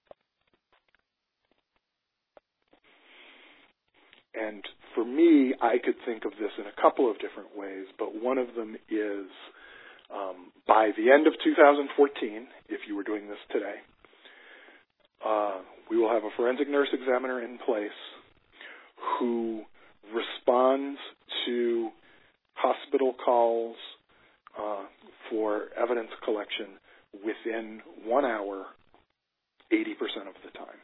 B: And for me, I could think of this in a couple of different ways, but one of them is um, by the end of two thousand fourteen, if you were doing this today, uh, we will have a forensic nurse examiner in place who responds to hospital calls uh, for evidence collection within one hour, eighty percent of the time.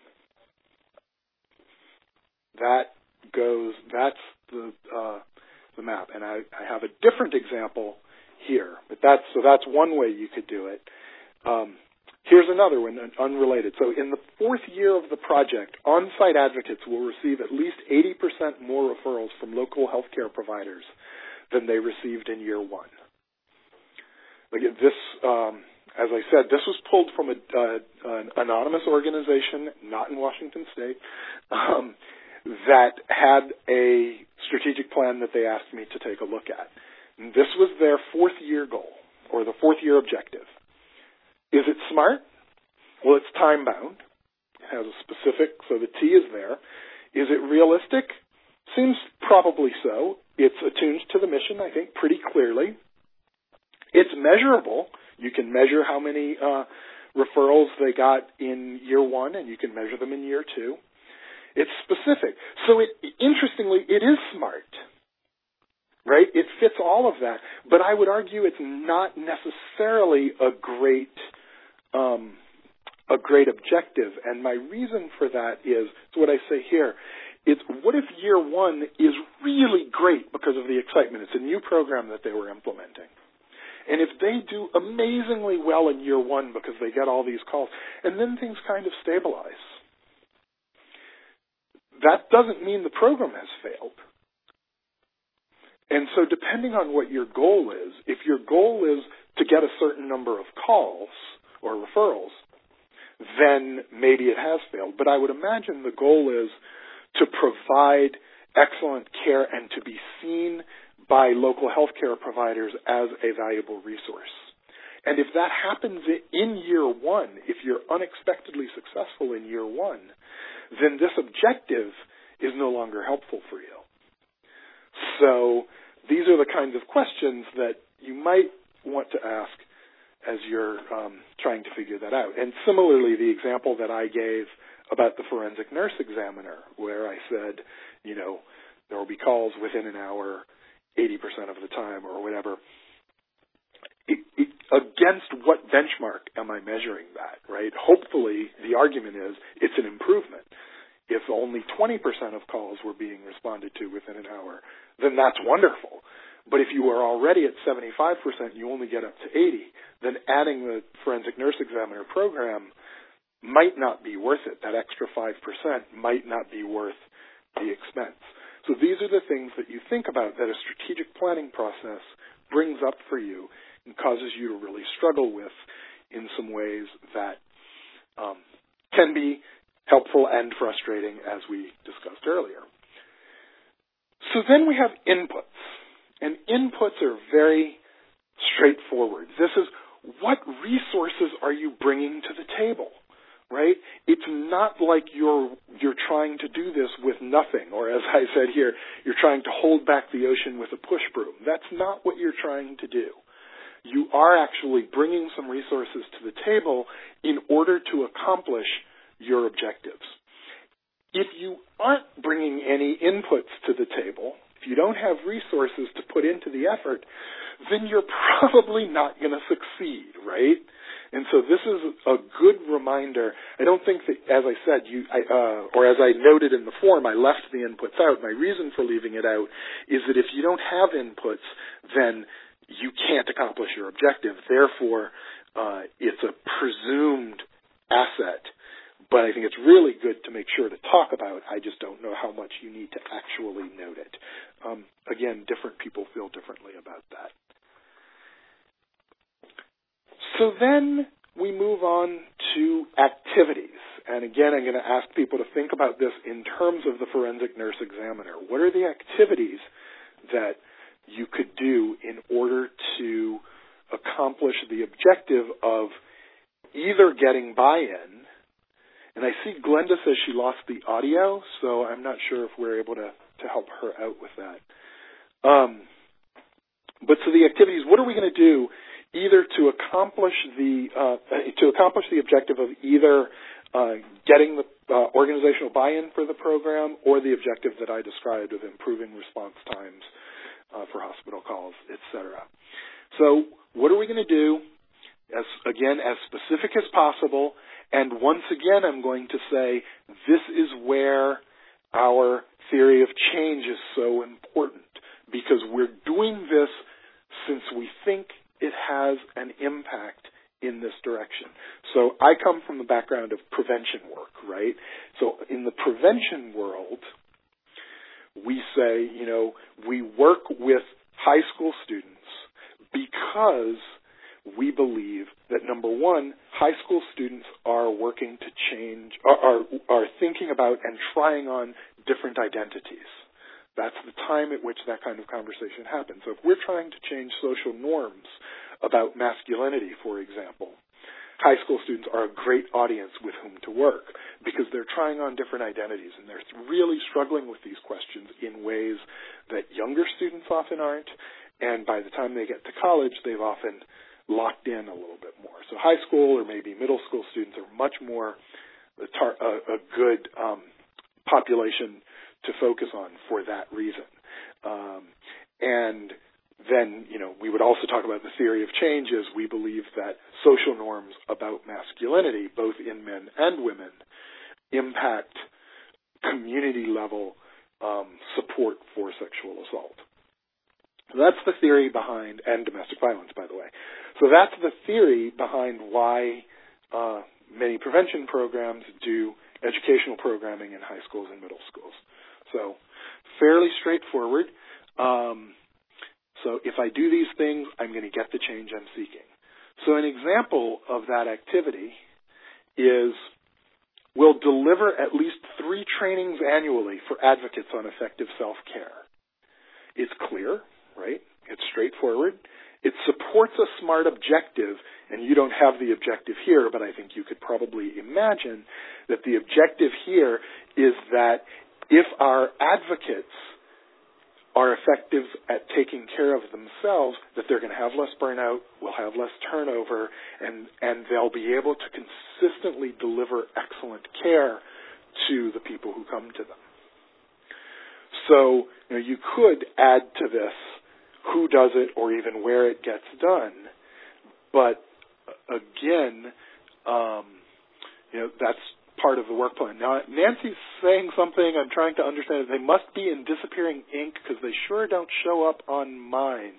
B: That goes, that's the uh, the map. And I, I have a different example here, but that's, so that's one way you could do it. Um, here's another one, unrelated. So in the fourth year of the project, on-site advocates will receive at least eighty percent more referrals from local healthcare providers than they received in year one. Like this, um, as I said, this was pulled from a, uh, an anonymous organization, not in Washington State, um, that had a strategic plan that they asked me to take a look at. And this was their fourth year goal, or the fourth year objective. Is it smart? Well, it's time bound. It has a specific, so the T is there. Is it realistic? Seems probably so. It's attuned to the mission, I think, pretty clearly. It's measurable. You can measure how many uh, referrals they got in year one, and you can measure them in year two. It's specific. So it, interestingly, it is smart, right? It fits all of that. But I would argue it's not necessarily a great, um, a great objective. And my reason for that is, it's what I say here. It's what if year one is really great because of the excitement? It's a new program that they were implementing. And if they do amazingly well in year one because they get all these calls, and then things kind of stabilize, that doesn't mean the program has failed. And so depending on what your goal is, if your goal is to get a certain number of calls or referrals, then maybe it has failed. But I would imagine the goal is to provide excellent care and to be seen by local healthcare providers as a valuable resource. And if that happens in year one, if you're unexpectedly successful in year one, then this objective is no longer helpful for you. So these are the kinds of questions that you might want to ask as you're um, trying to figure that out. And similarly, the example that I gave about the forensic nurse examiner, where I said, you know, there will be calls within an hour, eighty percent of the time or whatever. It, it, against what benchmark am I measuring that, right? Hopefully, the argument is it's an improvement. If only twenty percent of calls were being responded to within an hour, then that's wonderful. But if you are already at seventy-five percent and you only get up to eighty, then adding the forensic nurse examiner program might not be worth it. That extra five percent might not be worth the expense. So these are the things that you think about that a strategic planning process brings up for you and causes you to really struggle with in some ways that um, can be helpful and frustrating, as we discussed earlier. So then we have inputs. And inputs are very straightforward. This is, what resources are you bringing to the table, right? It's not like you're you're trying to do this with nothing, or as I said here, you're trying to hold back the ocean with a push broom. That's not what you're trying to do. You are actually bringing some resources to the table in order to accomplish your objectives. If you aren't bringing any inputs to the table, if you don't have resources to put into the effort, then you're probably not going to succeed, right? And so this is a good reminder. I don't think that, as I said, you, I, uh, or as I noted in the form, I left the inputs out. My reason for leaving it out is that if you don't have inputs, then you can't accomplish your objective. Therefore, uh, it's a presumed asset. But I think it's really good to make sure to talk about. I just don't know how much you need to actually note it. Um, again, different people feel differently about that. So then we move on to activities. And again, I'm going to ask people to think about this in terms of the forensic nurse examiner. What are the activities that you could do in order to accomplish the objective of either getting buy-in, and I see Glenda says she lost the audio, so I'm not sure if we're able to, to help her out with that. Um, but so the activities, what are we going to do either to accomplish the uh, to accomplish the objective of either uh, getting the uh, organizational buy-in for the program or the objective that I described of improving response times uh, for hospital calls, et cetera. So what are we going to do? As, again, as specific as possible. And once again, I'm going to say this is where our theory of change is so important, because we're doing this since we think it has an impact in this direction. So I come from the background of prevention work, right? So in the prevention world, we say, you know, we work with high school students because we believe that, number one, high school students are working to change, are, are, are thinking about and trying on different identities. That's the time at which that kind of conversation happens. So if we're trying to change social norms about masculinity, for example, high school students are a great audience with whom to work because they're trying on different identities and they're really struggling with these questions in ways that younger students often aren't, and by the time they get to college, they've often locked in a little bit more. So high school or maybe middle school students are much more a, tar- a, a good um, population to focus on for that reason. Um, and then, you know, we would also talk about the theory of change as we believe that social norms about masculinity, both in men and women, impact community-level um, support for sexual assault. So that's the theory behind, and domestic violence, by the way. So that's the theory behind why uh, many prevention programs do educational programming in high schools and middle schools. So fairly straightforward. Um, so if I do these things, I'm going to get the change I'm seeking. So an example of that activity is we'll deliver at least three trainings annually for advocates on effective self-care. It's clear, right? It's straightforward. It supports a SMART objective, and you don't have the objective here, but I think you could probably imagine that the objective here is that if our advocates are effective at taking care of themselves, that they're going to have less burnout, will have less turnover, and, and they'll be able to consistently deliver excellent care to the people who come to them. So, you know, you could add to this who does it or even where it gets done. But again, um, you know, that's part of the work plan. Now, Nancy's saying something I'm trying to understand. They must be in disappearing ink because they sure don't show up on mine.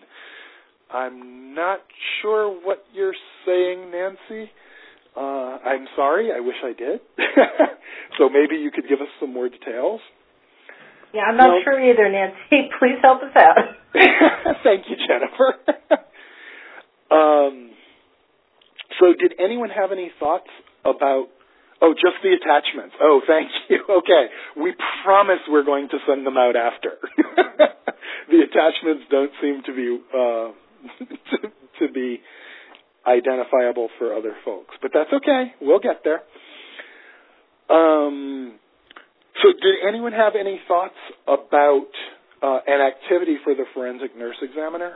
B: I'm not sure what you're saying, Nancy. Uh, I'm sorry. I wish I did. So maybe you could give us some more details.
A: Yeah, I'm not well, sure either, Nancy. Please help us out.
B: Thank you, Jennifer. um, so did anyone have any thoughts about, oh, just the attachments. Oh, thank you. Okay. We promise we're going to send them out after. The attachments don't seem to be uh, be identifiable for other folks. But that's okay. We'll get there. Um, so did anyone have any thoughts about uh, an activity for the forensic nurse examiner?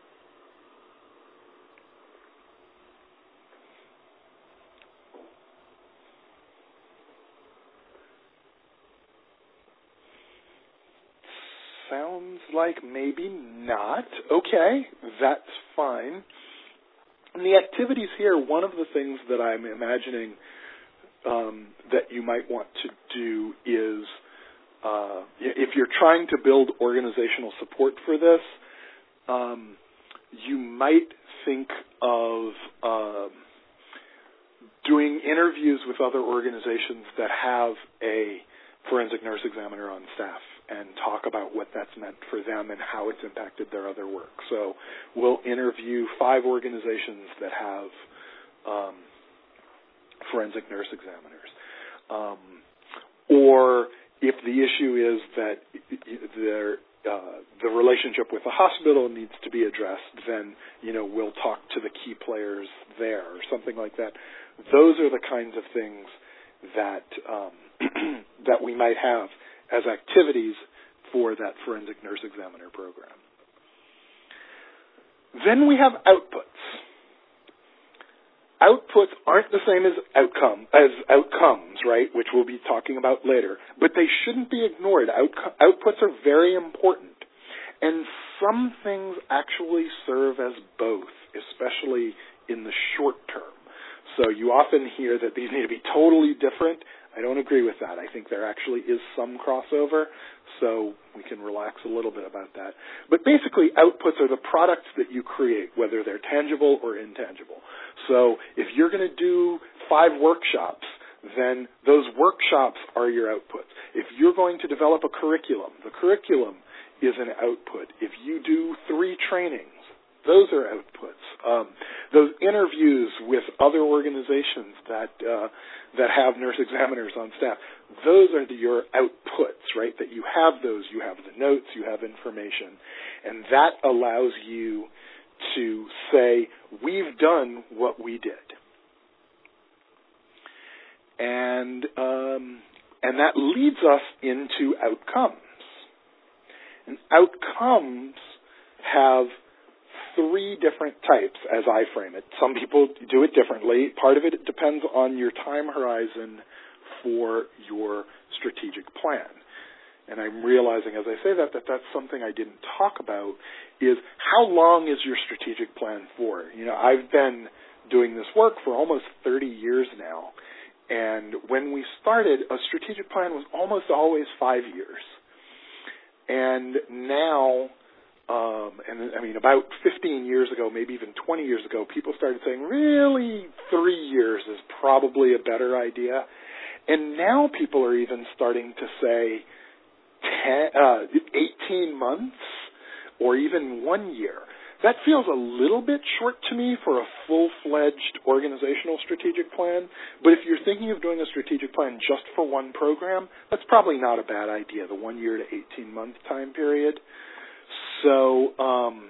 B: Sounds like maybe not. Okay, that's fine. And the activities here, one of the things that I'm imagining um, that you might want to do is, uh, if you're trying to build organizational support for this, um, you might think of uh, doing interviews with other organizations that have a forensic nurse examiner on staff and talk about what that's meant for them and how it's impacted their other work. So we'll interview five organizations that have um, forensic nurse examiners. Um, or if the issue is that there, uh, the relationship with the hospital needs to be addressed, then, you know, we'll talk to the key players there or something like that. Those are the kinds of things that um, that we might have as activities for that forensic nurse examiner program. Then we have outputs. Outputs aren't the same as outcome as outcomes, right, which we'll be talking about later, but they shouldn't be ignored. Outco- outputs are very important, and some things actually serve as both, especially in the short term. So you often hear that these need to be totally different. I don't agree with that. I think there actually is some crossover, so we can relax a little bit about that. But basically, outputs are the products that you create, whether they're tangible or intangible. So if you're going to do five workshops, then those workshops are your outputs. If you're going to develop a curriculum, the curriculum is an output. If you do three trainings, those are outputs. Um, those interviews with other organizations that uh, that have nurse examiners on staff, those are the, your outputs, right? That you have those, you have the notes, you have information, and that allows you to say, we've done what we did. And um, and that leads us into outcomes. And outcomes have three different types as I frame it. Some people do it differently. Part of it depends on your time horizon for your strategic plan. And I'm realizing as I say that, that that's something I didn't talk about, is how long is your strategic plan for? You know, I've been doing this work for almost thirty years now. And when we started, a strategic plan was almost always five years. And now, Um, and I mean, about fifteen years ago, maybe even twenty years ago, people started saying, really, three years is probably a better idea. And now people are even starting to say ten, uh, eighteen months or even one year. That feels a little bit short to me for a full-fledged organizational strategic plan. But if you're thinking of doing a strategic plan just for one program, that's probably not a bad idea, the one year to eighteen-month time period. So, um,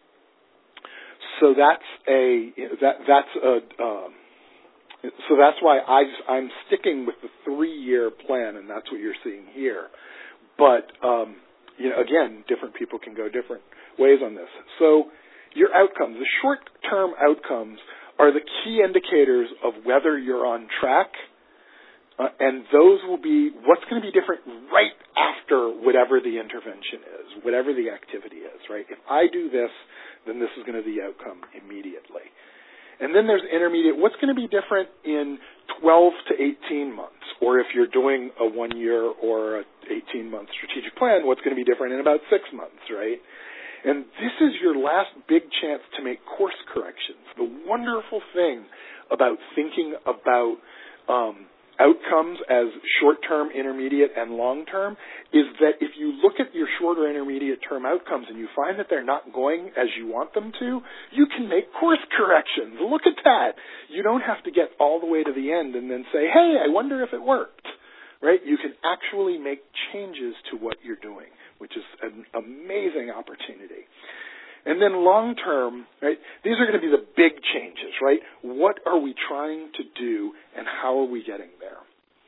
B: so that's a that that's a um, so that's why I I'm sticking with the three-year plan, and that's what you're seeing here. But um, you know, again, different people can go different ways on this. So, your outcomes, the short-term outcomes, are the key indicators of whether you're on track. Uh, and those will be what's going to be different right after whatever the intervention is, whatever the activity is, right? If I do this, then this is going to be the outcome immediately. And then there's intermediate. What's going to be different in twelve to eighteen months? Or if you're doing a one-year or an eighteen-month strategic plan, what's going to be different in about six months, right? And this is your last big chance to make course corrections. The wonderful thing about thinking about um, outcomes as short-term, intermediate, and long-term is that if you look at your short or intermediate-term outcomes and you find that they're not going as you want them to, you can make course corrections. Look at that. You don't have to get all the way to the end and then say, hey, I wonder if it worked, right? You can actually make changes to what you're doing, which is an amazing opportunity. And then long term, right, these are going to be the big changes, right? What are we trying to do and how are we getting there?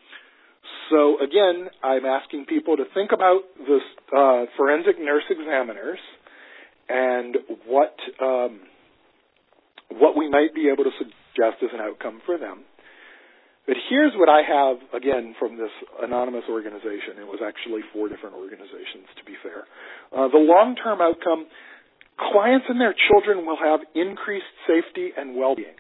B: So again, I'm asking people to think about the uh, forensic nurse examiners and what um, what we might be able to suggest as an outcome for them. But here's what I have, again, from this anonymous organization. It was actually four different organizations, to be fair. Uh, the long-term outcome, clients and their children will have increased safety and well-being.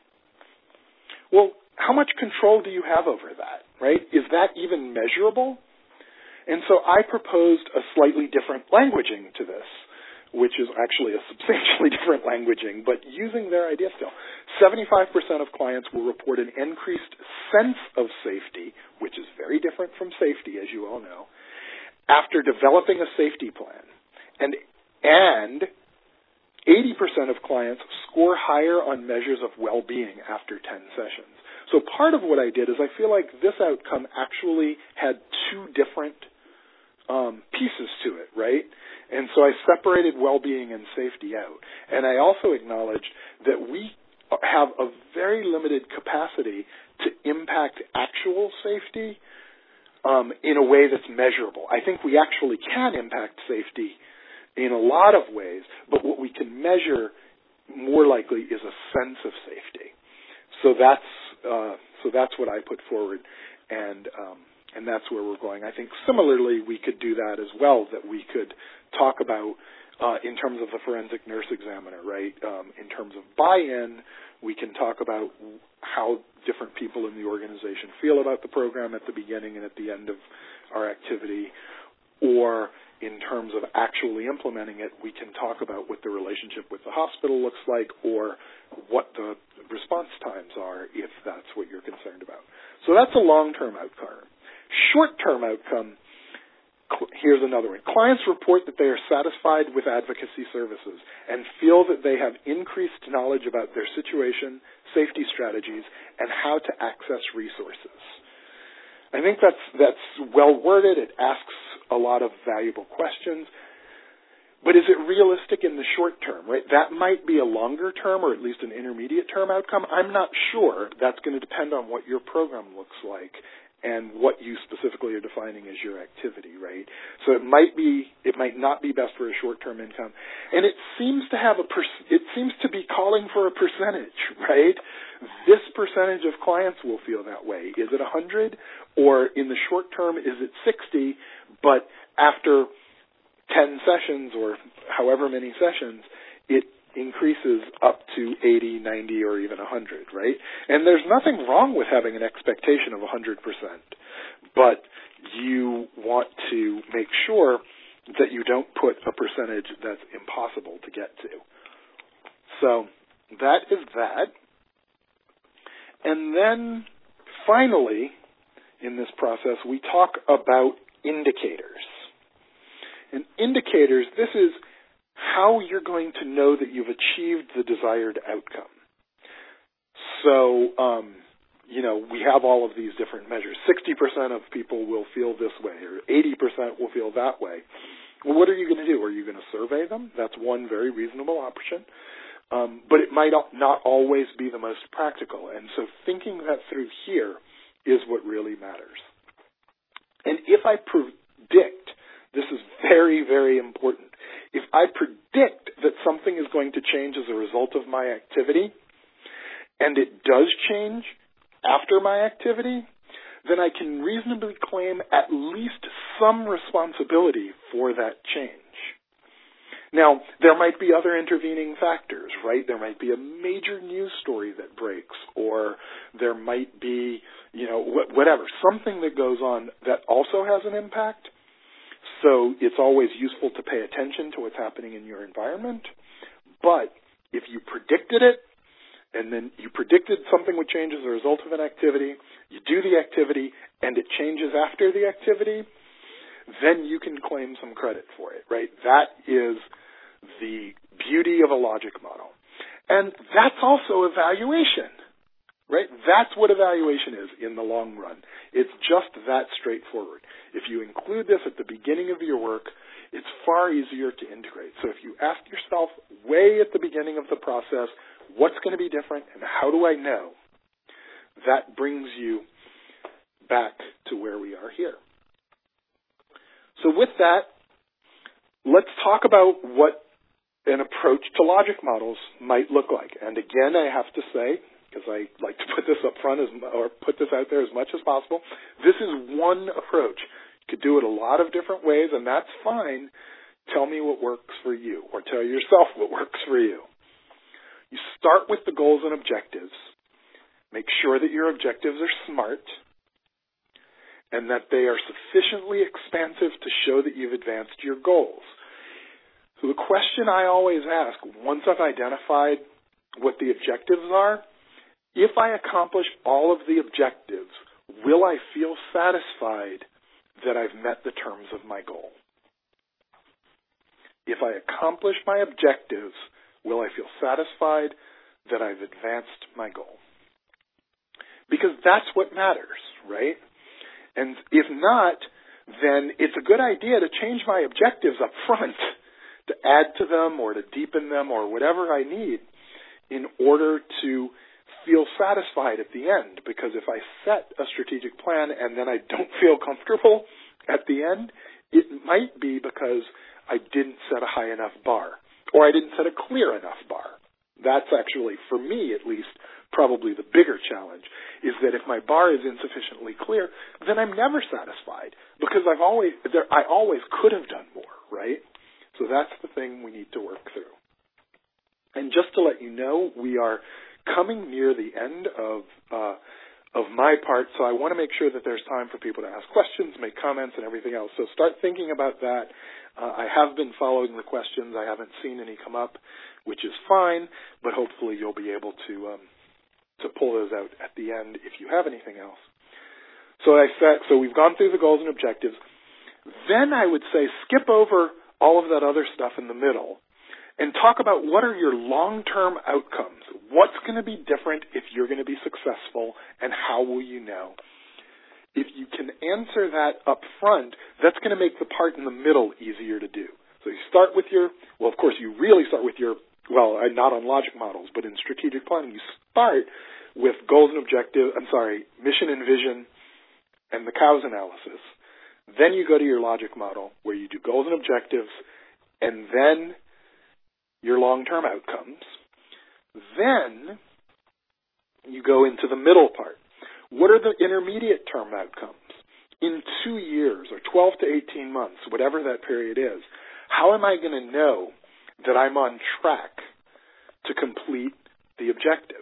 B: Well, how much control do you have over that, right? Is that even measurable? And so I proposed a slightly different languaging to this, which is actually a substantially different languaging, but using their idea still. seventy-five percent of clients will report an increased sense of safety, which is very different from safety, as you all know, after developing a safety plan. And, and eighty percent of clients score higher on measures of well-being after ten sessions. So part of what I did is I feel like this outcome actually had two different um, pieces to it, right? And so I separated well-being and safety out. And I also acknowledged that we have a very limited capacity to impact actual safety um, in a way that's measurable. I think we actually can impact safety in a lot of ways, but what we can measure more likely is a sense of safety. So that's uh, so that's what I put forward, and um, and that's where we're going. I think similarly we could do that as well, that we could talk about uh, in terms of the forensic nurse examiner, right? Um, in terms of buy-in, we can talk about how different people in the organization feel about the program at the beginning and at the end of our activity, or in terms of actually implementing it, we can talk about what the relationship with the hospital looks like or what the response times are if that's what you're concerned about. So that's a long-term outcome. Short-term outcome, here's another one. Clients report that they are satisfied with advocacy services and feel that they have increased knowledge about their situation, safety strategies, and how to access resources. I think that's that's well worded. It asks a lot of valuable questions. But is it realistic in the short term, right? That might be a longer term or at least an intermediate term outcome. I'm not sure. That's going to depend on what your program looks like and what you specifically are defining as your activity, right? So it might be, it might not be best for a short-term income. And it seems to have a, per, it seems to be calling for a percentage, right? This percentage of clients will feel that way. Is it one hundred? Or in the short term, is it sixty? But after ten sessions or however many sessions, it increases up to eighty, ninety, or even one hundred, right? And there's nothing wrong with having an expectation of one hundred percent, but you want to make sure that you don't put a percentage that's impossible to get to. So that is that. And then finally, in this process, we talk about indicators. And indicators, this is how you're going to know that you've achieved the desired outcome. So, um, you know, we have all of these different measures. sixty percent of people will feel this way, or eighty percent will feel that way. Well, what are you going to do? Are you going to survey them? That's one very reasonable option. Um, but it might not always be the most practical. And so thinking that through here is what really matters. And if I predict, this is very, very important, if I predict that something is going to change as a result of my activity, and it does change after my activity, then I can reasonably claim at least some responsibility for that change. Now, there might be other intervening factors, right? There might be a major news story that breaks, or there might be, you know, wh- whatever, something that goes on that also has an impact. So it's always useful to pay attention to what's happening in your environment. But if you predicted it, and then you predicted something would change as a result of an activity, you do the activity, and it changes after the activity, then you can claim some credit for it, right? That is the beauty of a logic model. And that's also evaluation. right? That's what evaluation is in the long run. It's just that straightforward. If you include this at the beginning of your work, it's far easier to integrate. So if you ask yourself way at the beginning of the process, what's going to be different and how do I know, that brings you back to where we are here. So with that, let's talk about what an approach to logic models might look like. And again, I have to say, because I like to put this up front as, or put this out there as much as possible, this is one approach. You could do it a lot of different ways, and that's fine. Tell me what works for you, or tell yourself what works for you. You start with the goals and objectives. Make sure that your objectives are SMART and that they are sufficiently expansive to show that you've advanced your goals. So the question I always ask, once I've identified what the objectives are, if I accomplish all of the objectives, will I feel satisfied that I've met the terms of my goal? If I accomplish my objectives, will I feel satisfied that I've advanced my goal? Because that's what matters, right? And if not, then it's a good idea to change my objectives up front, to add to them or to deepen them or whatever I need in order to feel satisfied at the end. Because if I set a strategic plan and then I don't feel comfortable at the end, it might be because I didn't set a high enough bar, or I didn't set a clear enough bar. That's actually, for me at least, probably the bigger challenge, is that if my bar is insufficiently clear, then I'm never satisfied, because I've always, there, I always could have done more, right? So that's the thing we need to work through. And just to let you know, we are coming near the end of uh, of my part, so I want to make sure that there's time for people to ask questions, make comments, and everything else. So start thinking about that. Uh, I have been following the questions. I haven't seen any come up, which is fine, but hopefully you'll be able to um, to pull those out at the end if you have anything else. So I said, so we've gone through the goals and objectives. Then I would say skip over all of that other stuff in the middle and talk about what are your long-term outcomes. What's going to be different if you're going to be successful, and how will you know? If you can answer that up front, that's going to make the part in the middle easier to do. So you start with your, well, of course, you really start with your, well, not on logic models, but in strategic planning, you start with goals and objectives, I'm sorry, mission and vision, and the cows analysis. Then you go to your logic model where you do goals and objectives, and then your long-term outcomes. Then you go into the middle part. What are the intermediate term outcomes? In two years or twelve to eighteen months, whatever that period is, how am I going to know that I'm on track to complete the objective?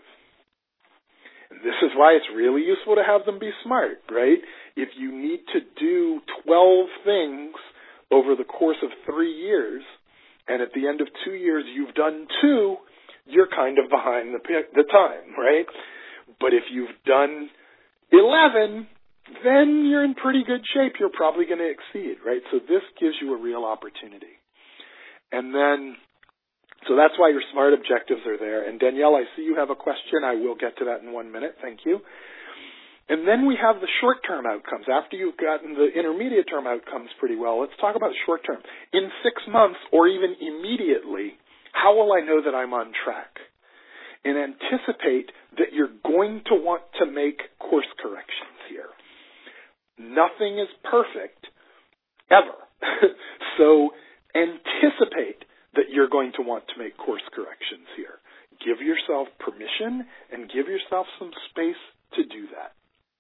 B: And this is why it's really useful to have them be SMART, right? If you need to do twelve things over the course of three years, and at the end of two years you've done two, you're kind of behind the, the time, right? But if you've done eleven, then you're in pretty good shape. You're probably going to exceed, right? So this gives you a real opportunity. And then, so that's why your SMART objectives are there. And Danielle, I see you have a question. I will get to that in one minute. Thank you. And then we have the short-term outcomes. After you've gotten the intermediate-term outcomes pretty well, let's talk about short-term. In six months or even immediately, how will I know that I'm on track? And anticipate that you're going to want to make course corrections here. Nothing is perfect, ever. So anticipate that you're going to want to make course corrections here. Give yourself permission and give yourself some space to do that.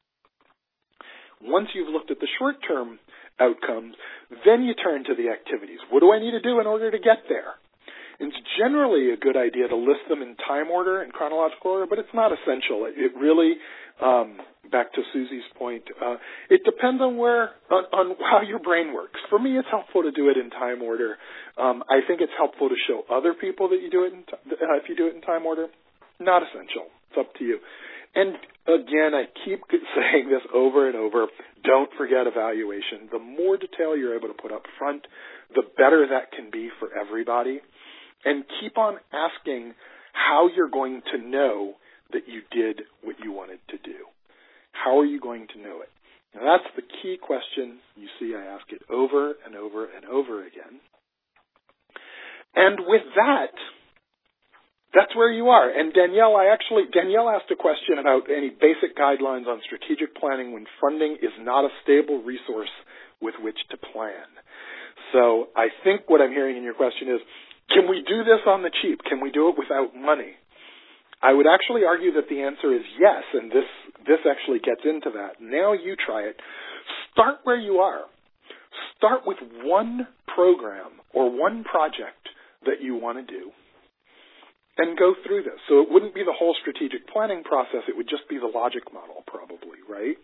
B: Once you've looked at the short-term outcomes, then you turn to the activities. What do I need to do in order to get there? It's generally a good idea to list them in time order, in chronological order, but it's not essential. It, it really, um, back to Susie's point, uh, it depends on where, on, on how your brain works. For me, it's helpful to do it in time order. Um, I think it's helpful to show other people that you do it in t- uh, if you do it in time order. Not essential. It's up to you. And again, I keep saying this over and over, don't forget evaluation. The more detail you're able to put up front, the better that can be for everybody. And keep on asking how you're going to know that you did what you wanted to do? How are you going to know it? Now, that's the key question. You see, I ask it over and over and over again. And with that, that's where you are. And Danielle, I actually, Danielle asked a question about any basic guidelines on strategic planning when funding is not a stable resource with which to plan. So I think what I'm hearing in your question is, can we do this on the cheap? Can we do it without money? I would actually argue that the answer is yes, and this, this actually gets into that. Now you try it. Start where you are. Start with one program or one project that you want to do and go through this. So it wouldn't be the whole strategic planning process. It would just be the logic model probably, right?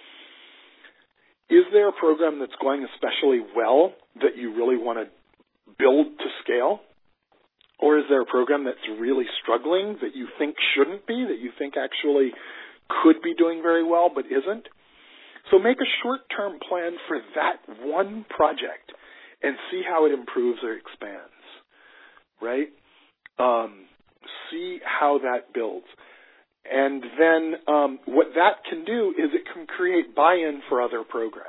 B: Is there a program that's going especially well that you really want to build to scale? Or is there a program that's really struggling that you think shouldn't be, that you think actually could be doing very well but isn't? So make a short-term plan for that one project and see how it improves or expands, right? Um, see how that builds. And then um, what that can do is it can create buy-in for other programs.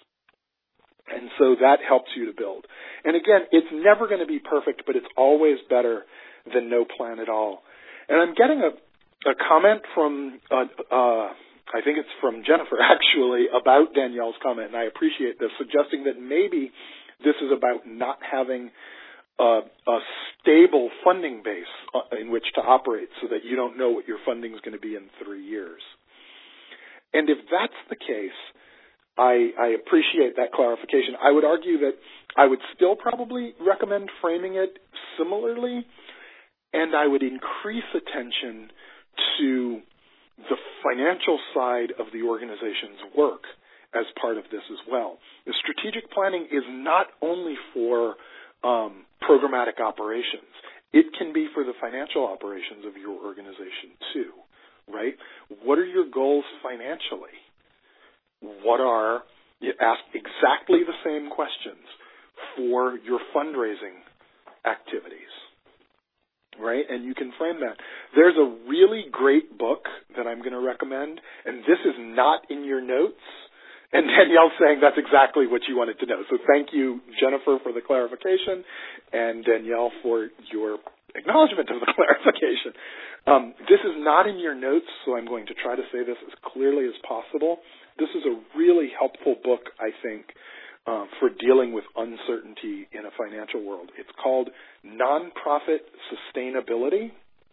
B: And so that helps you to build. And again, it's never going to be perfect, but it's always better than no plan at all. And I'm getting a, a comment from, uh, uh, I think it's from Jennifer actually, about Danielle's comment, and I appreciate this, suggesting that maybe this is about not having a, a stable funding base in which to operate so that you don't know what your funding is going to be in three years. And if that's the case, I, I appreciate that clarification. I would argue that I would still probably recommend framing it similarly, and I would increase attention to the financial side of the organization's work as part of this as well. The strategic planning is not only for um, programmatic operations. It can be for the financial operations of your organization too, right? What are your goals financially? What are, you ask exactly the same questions for your fundraising activities, right? And you can frame that. There's a really great book that I'm going to recommend, and this is not in your notes. And Danielle's saying that's exactly what you wanted to know. So thank you, Jennifer, for the clarification, and Danielle for your acknowledgement of the clarification. Um, this is not in your notes, so I'm going to try to say this as clearly as possible. This is a really helpful book, I think, uh, for dealing with uncertainty in a financial world. It's called Nonprofit Sustainability,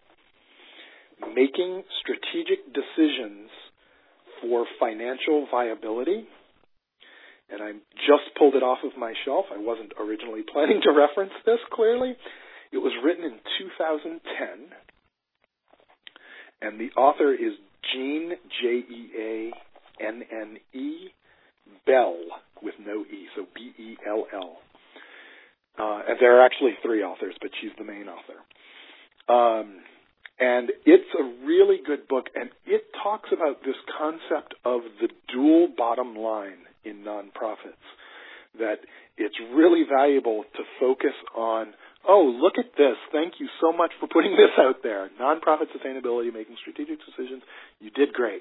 B: Making Strategic Decisions for Financial Viability. And I just pulled it off of my shelf. I wasn't originally planning to reference this clearly. It was written in two thousand ten, and the author is Jean, J E A N N E, Bell, with no E, so B E L L. Uh, and there are actually three authors, but she's the main author. Um, and it's a really good book, and it talks about this concept of the dual bottom line in nonprofits, that it's really valuable to focus on, oh, look at this. Thank you so much for putting this out there. Nonprofit sustainability, making strategic decisions. You did great.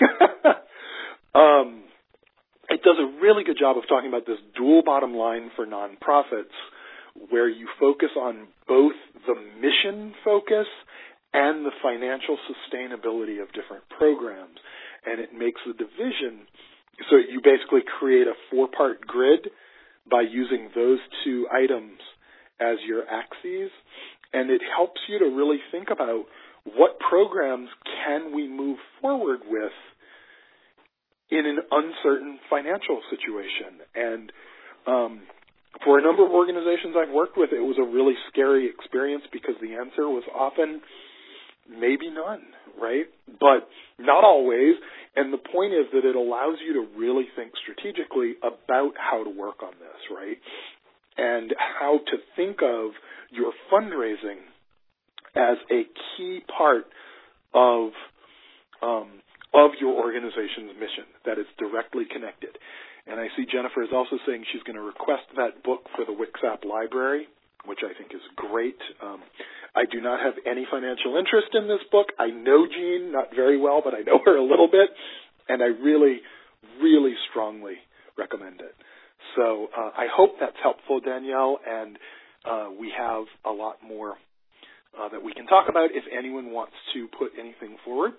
B: um, it does a really good job of talking about this dual bottom line for nonprofits, where you focus on both the mission focus and the financial sustainability of different programs. And it makes the division, so you basically create a four-part grid by using those two items as your axes, and it helps you to really think about what programs can we move forward with in an uncertain financial situation. And um, for a number of organizations I've worked with, it was a really scary experience because the answer was often maybe none, right? But not always. And the point is that it allows you to really think strategically about how to work on this, right? And how to think of your fundraising as a key part of um, of your organization's mission that is directly connected. And I see Jennifer is also saying she's going to request that book for the W I C S A P library, which I think is great. Um, I do not have any financial interest in this book. I know Jean not very well, but I know her a little bit, and I really, really strongly recommend it. So uh, I hope that's helpful, Danielle, and uh, we have a lot more uh, that we can talk about if anyone wants to put anything forward.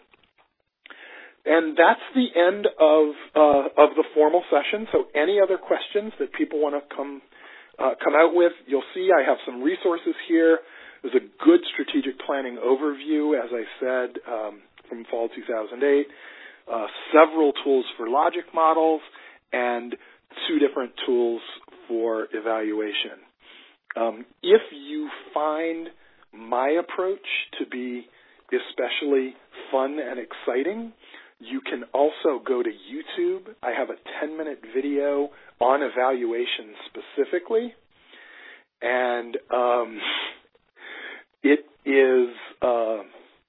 B: And that's the end of uh, of the formal session. So any other questions that people want to come uh, come out with, you'll see I have some resources here. There's a good strategic planning overview, as I said, um, from fall two thousand eight, uh, several tools for logic models, and two different tools for evaluation. Um, if you find my approach to be especially fun and exciting, you can also go to YouTube. I have a ten-minute video on evaluation specifically, and um, it is, uh,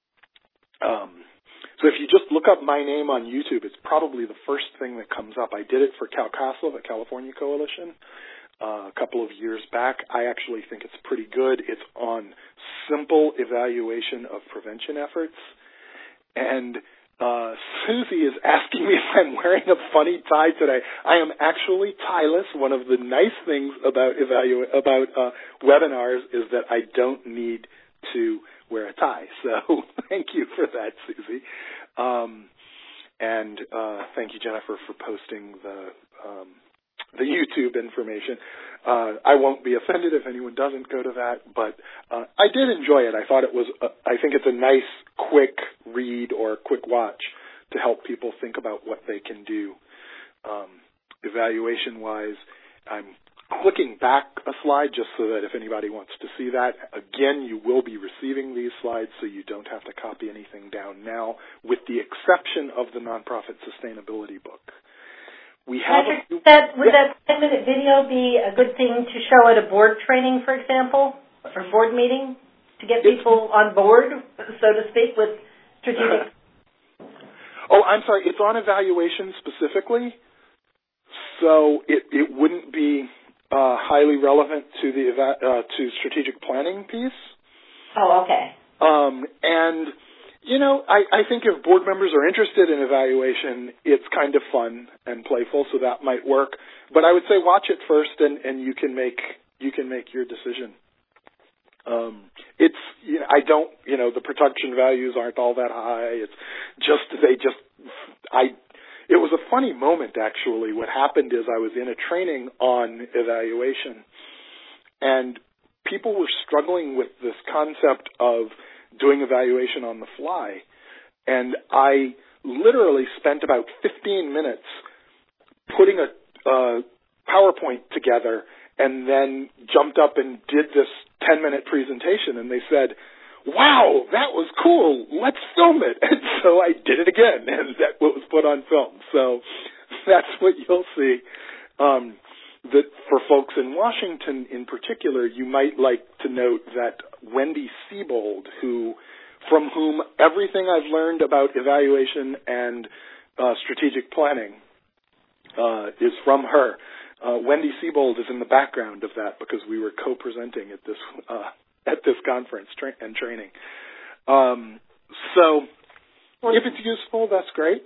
B: um, so if you just look up my name on YouTube, it's probably the first thing that comes up. I did it for CalCASL, the California Coalition, uh, a couple of years back. I actually think it's pretty good. It's on simple evaluation of prevention efforts, and Uh, Susie is asking me if I'm wearing a funny tie today. I am actually tieless. One of the nice things about evalu- about uh, webinars is that I don't need to wear a tie. So thank you for that, Susie. Um, and uh, thank you, Jennifer, for posting the um, the YouTube information. Uh, I won't be offended if anyone doesn't go to that, but uh, I did enjoy it. I thought it was, uh, I think it's a nice, quick read or quick watch to help people think about what they can do um, evaluation-wise. I'm clicking back a slide just so that if anybody wants to see that. Again, you will be receiving these slides, so you don't have to copy anything down now, with the exception of the Nonprofit Sustainability book. We have
A: Patrick,
B: a,
A: that, would
B: yeah.
A: that ten-minute video be a good thing to show at a board training, for example, or board meeting, to get
B: It's,
A: people on board, so to speak, with strategic?
B: Oh, I'm sorry. It's on evaluation specifically, so it, it wouldn't be uh, highly relevant to the eva- uh, to strategic planning piece.
A: Oh, okay.
B: Um, and You know, I, I think if board members are interested in evaluation, it's kind of fun and playful, so that might work. But I would say watch it first, and, and you can make you can make your decision. Um, it's you know, I don't you know the production values aren't all that high. It's just they just I. It was a funny moment actually. What happened is I was in a training on evaluation, and people were struggling with this concept of doing evaluation on the fly. And I literally spent about fifteen minutes putting a uh, PowerPoint together and then jumped up and did this ten-minute presentation. And they said, wow, that was cool. Let's film it. And so I did it again, and that was put on film. So that's what you'll see. Um, that for folks in Washington in particular, you might like to note that Wendy Siebold, who, from whom everything I've learned about evaluation and uh, strategic planning uh, is from her. Uh, Wendy Siebold is in the background of that because we were co-presenting at this uh, at this conference tra- and training. Um, so, if it's useful, that's great.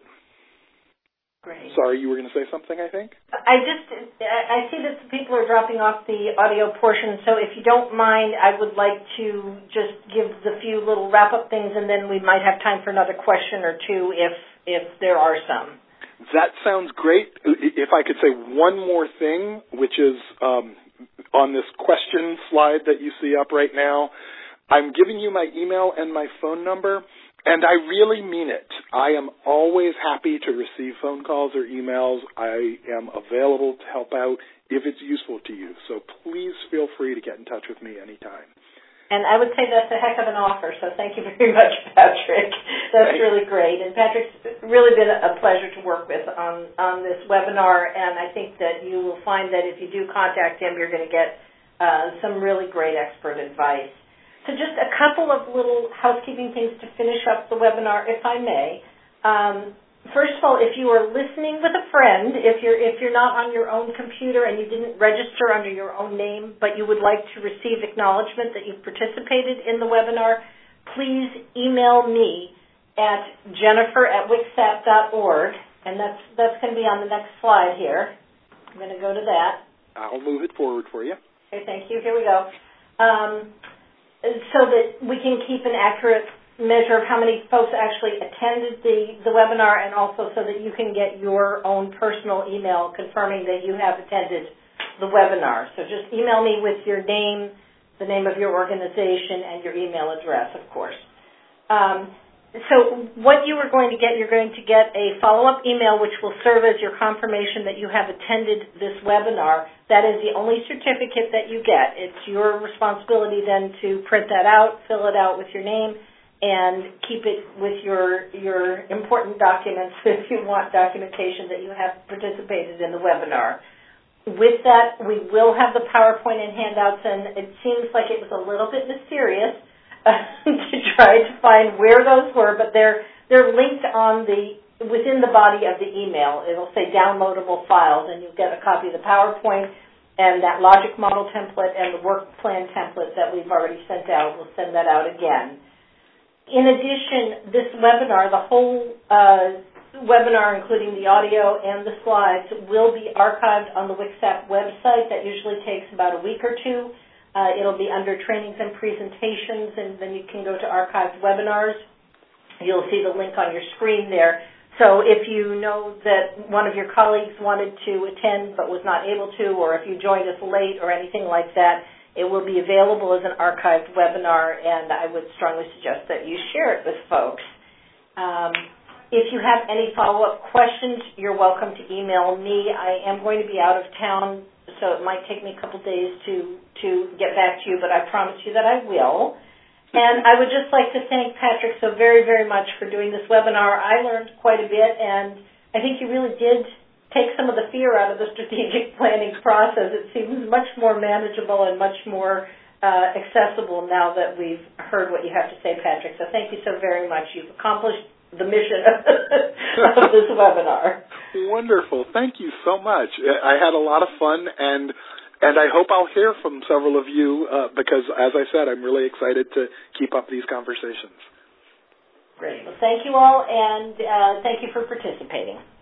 A: Great.
B: Sorry, you were going to say something, I think?
A: I just, I see that some people are dropping off the audio portion, so if you don't mind, I would like to just give the few little wrap-up things, and then we might have time for another question or two if if there are some.
B: That sounds great. If I could say one more thing, which is um, on this question slide that you see up right now, I'm giving you my email and my phone number. And I really mean it. I am always happy to receive phone calls or emails. I am available to help out if it's useful to you. So please feel free to get in touch with me anytime.
A: And I would say that's a heck of an offer, so thank you very much, Patrick. That's
B: Thanks.
A: really great. And Patrick's really been a pleasure to work with on, on this webinar, and I think that you will find that if you do contact him, you're going to get uh, some really great expert advice. So just a couple of little housekeeping things to finish up the webinar, if I may. Um, first of all, if you are listening with a friend, if you're if you're not on your own computer and you didn't register under your own name, but you would like to receive acknowledgement that you've participated in the webinar, please email me at jennifer at wixsap dot org, and that's that's going to be on the next slide here. I'm going to go to that.
B: I'll move it forward for you.
A: Okay, thank you. Here we go. Um, so that we can keep an accurate measure of how many folks actually attended the, the webinar, and also so that you can get your own personal email confirming that you have attended the webinar. So just email me with your name, the name of your organization, and your email address, of course. Um, so what you are going to get, you're going to get a follow-up email which will serve as your confirmation that you have attended this webinar. That is the only certificate that you get. It's your responsibility then to print that out, fill it out with your name, and keep it with your your important documents if you want documentation that you have participated in the webinar. With that, we will have the PowerPoint and handouts, and it seems like it was a little bit mysterious uh, to try to find where those were, but they're they're linked on the within the body of the email. It'll say downloadable files, and you'll get a copy of the PowerPoint and that logic model template and the work plan template that we've already sent out. We'll send that out again. In addition, this webinar, the whole uh, webinar, including the audio and the slides, will be archived on the WICSAP website. That usually takes about a week or two. Uh, it'll be under trainings and presentations, and then you can go to archived webinars. You'll see the link on your screen there. So if you know that one of your colleagues wanted to attend but was not able to, or if you joined us late or anything like that, it will be available as an archived webinar, and I would strongly suggest that you share it with folks. Um, if you have any follow-up questions, you're welcome to email me. I am going to be out of town, so it might take me a couple days to, to get back to you, but I promise you that I will. And I would just like to thank Patrick so very, very much for doing this webinar. I learned quite a bit, and I think you really did take some of the fear out of the strategic planning process. It seems much more manageable and much more uh, accessible now that we've heard what you have to say, Patrick. So thank you so very much. You've accomplished the mission of this webinar.
B: Wonderful. Thank you so much. I had a lot of fun, and and I hope I'll hear from several of you uh, because, as I said, I'm really excited to keep up these conversations.
A: Great. Well, thank you all, and uh, thank you for participating.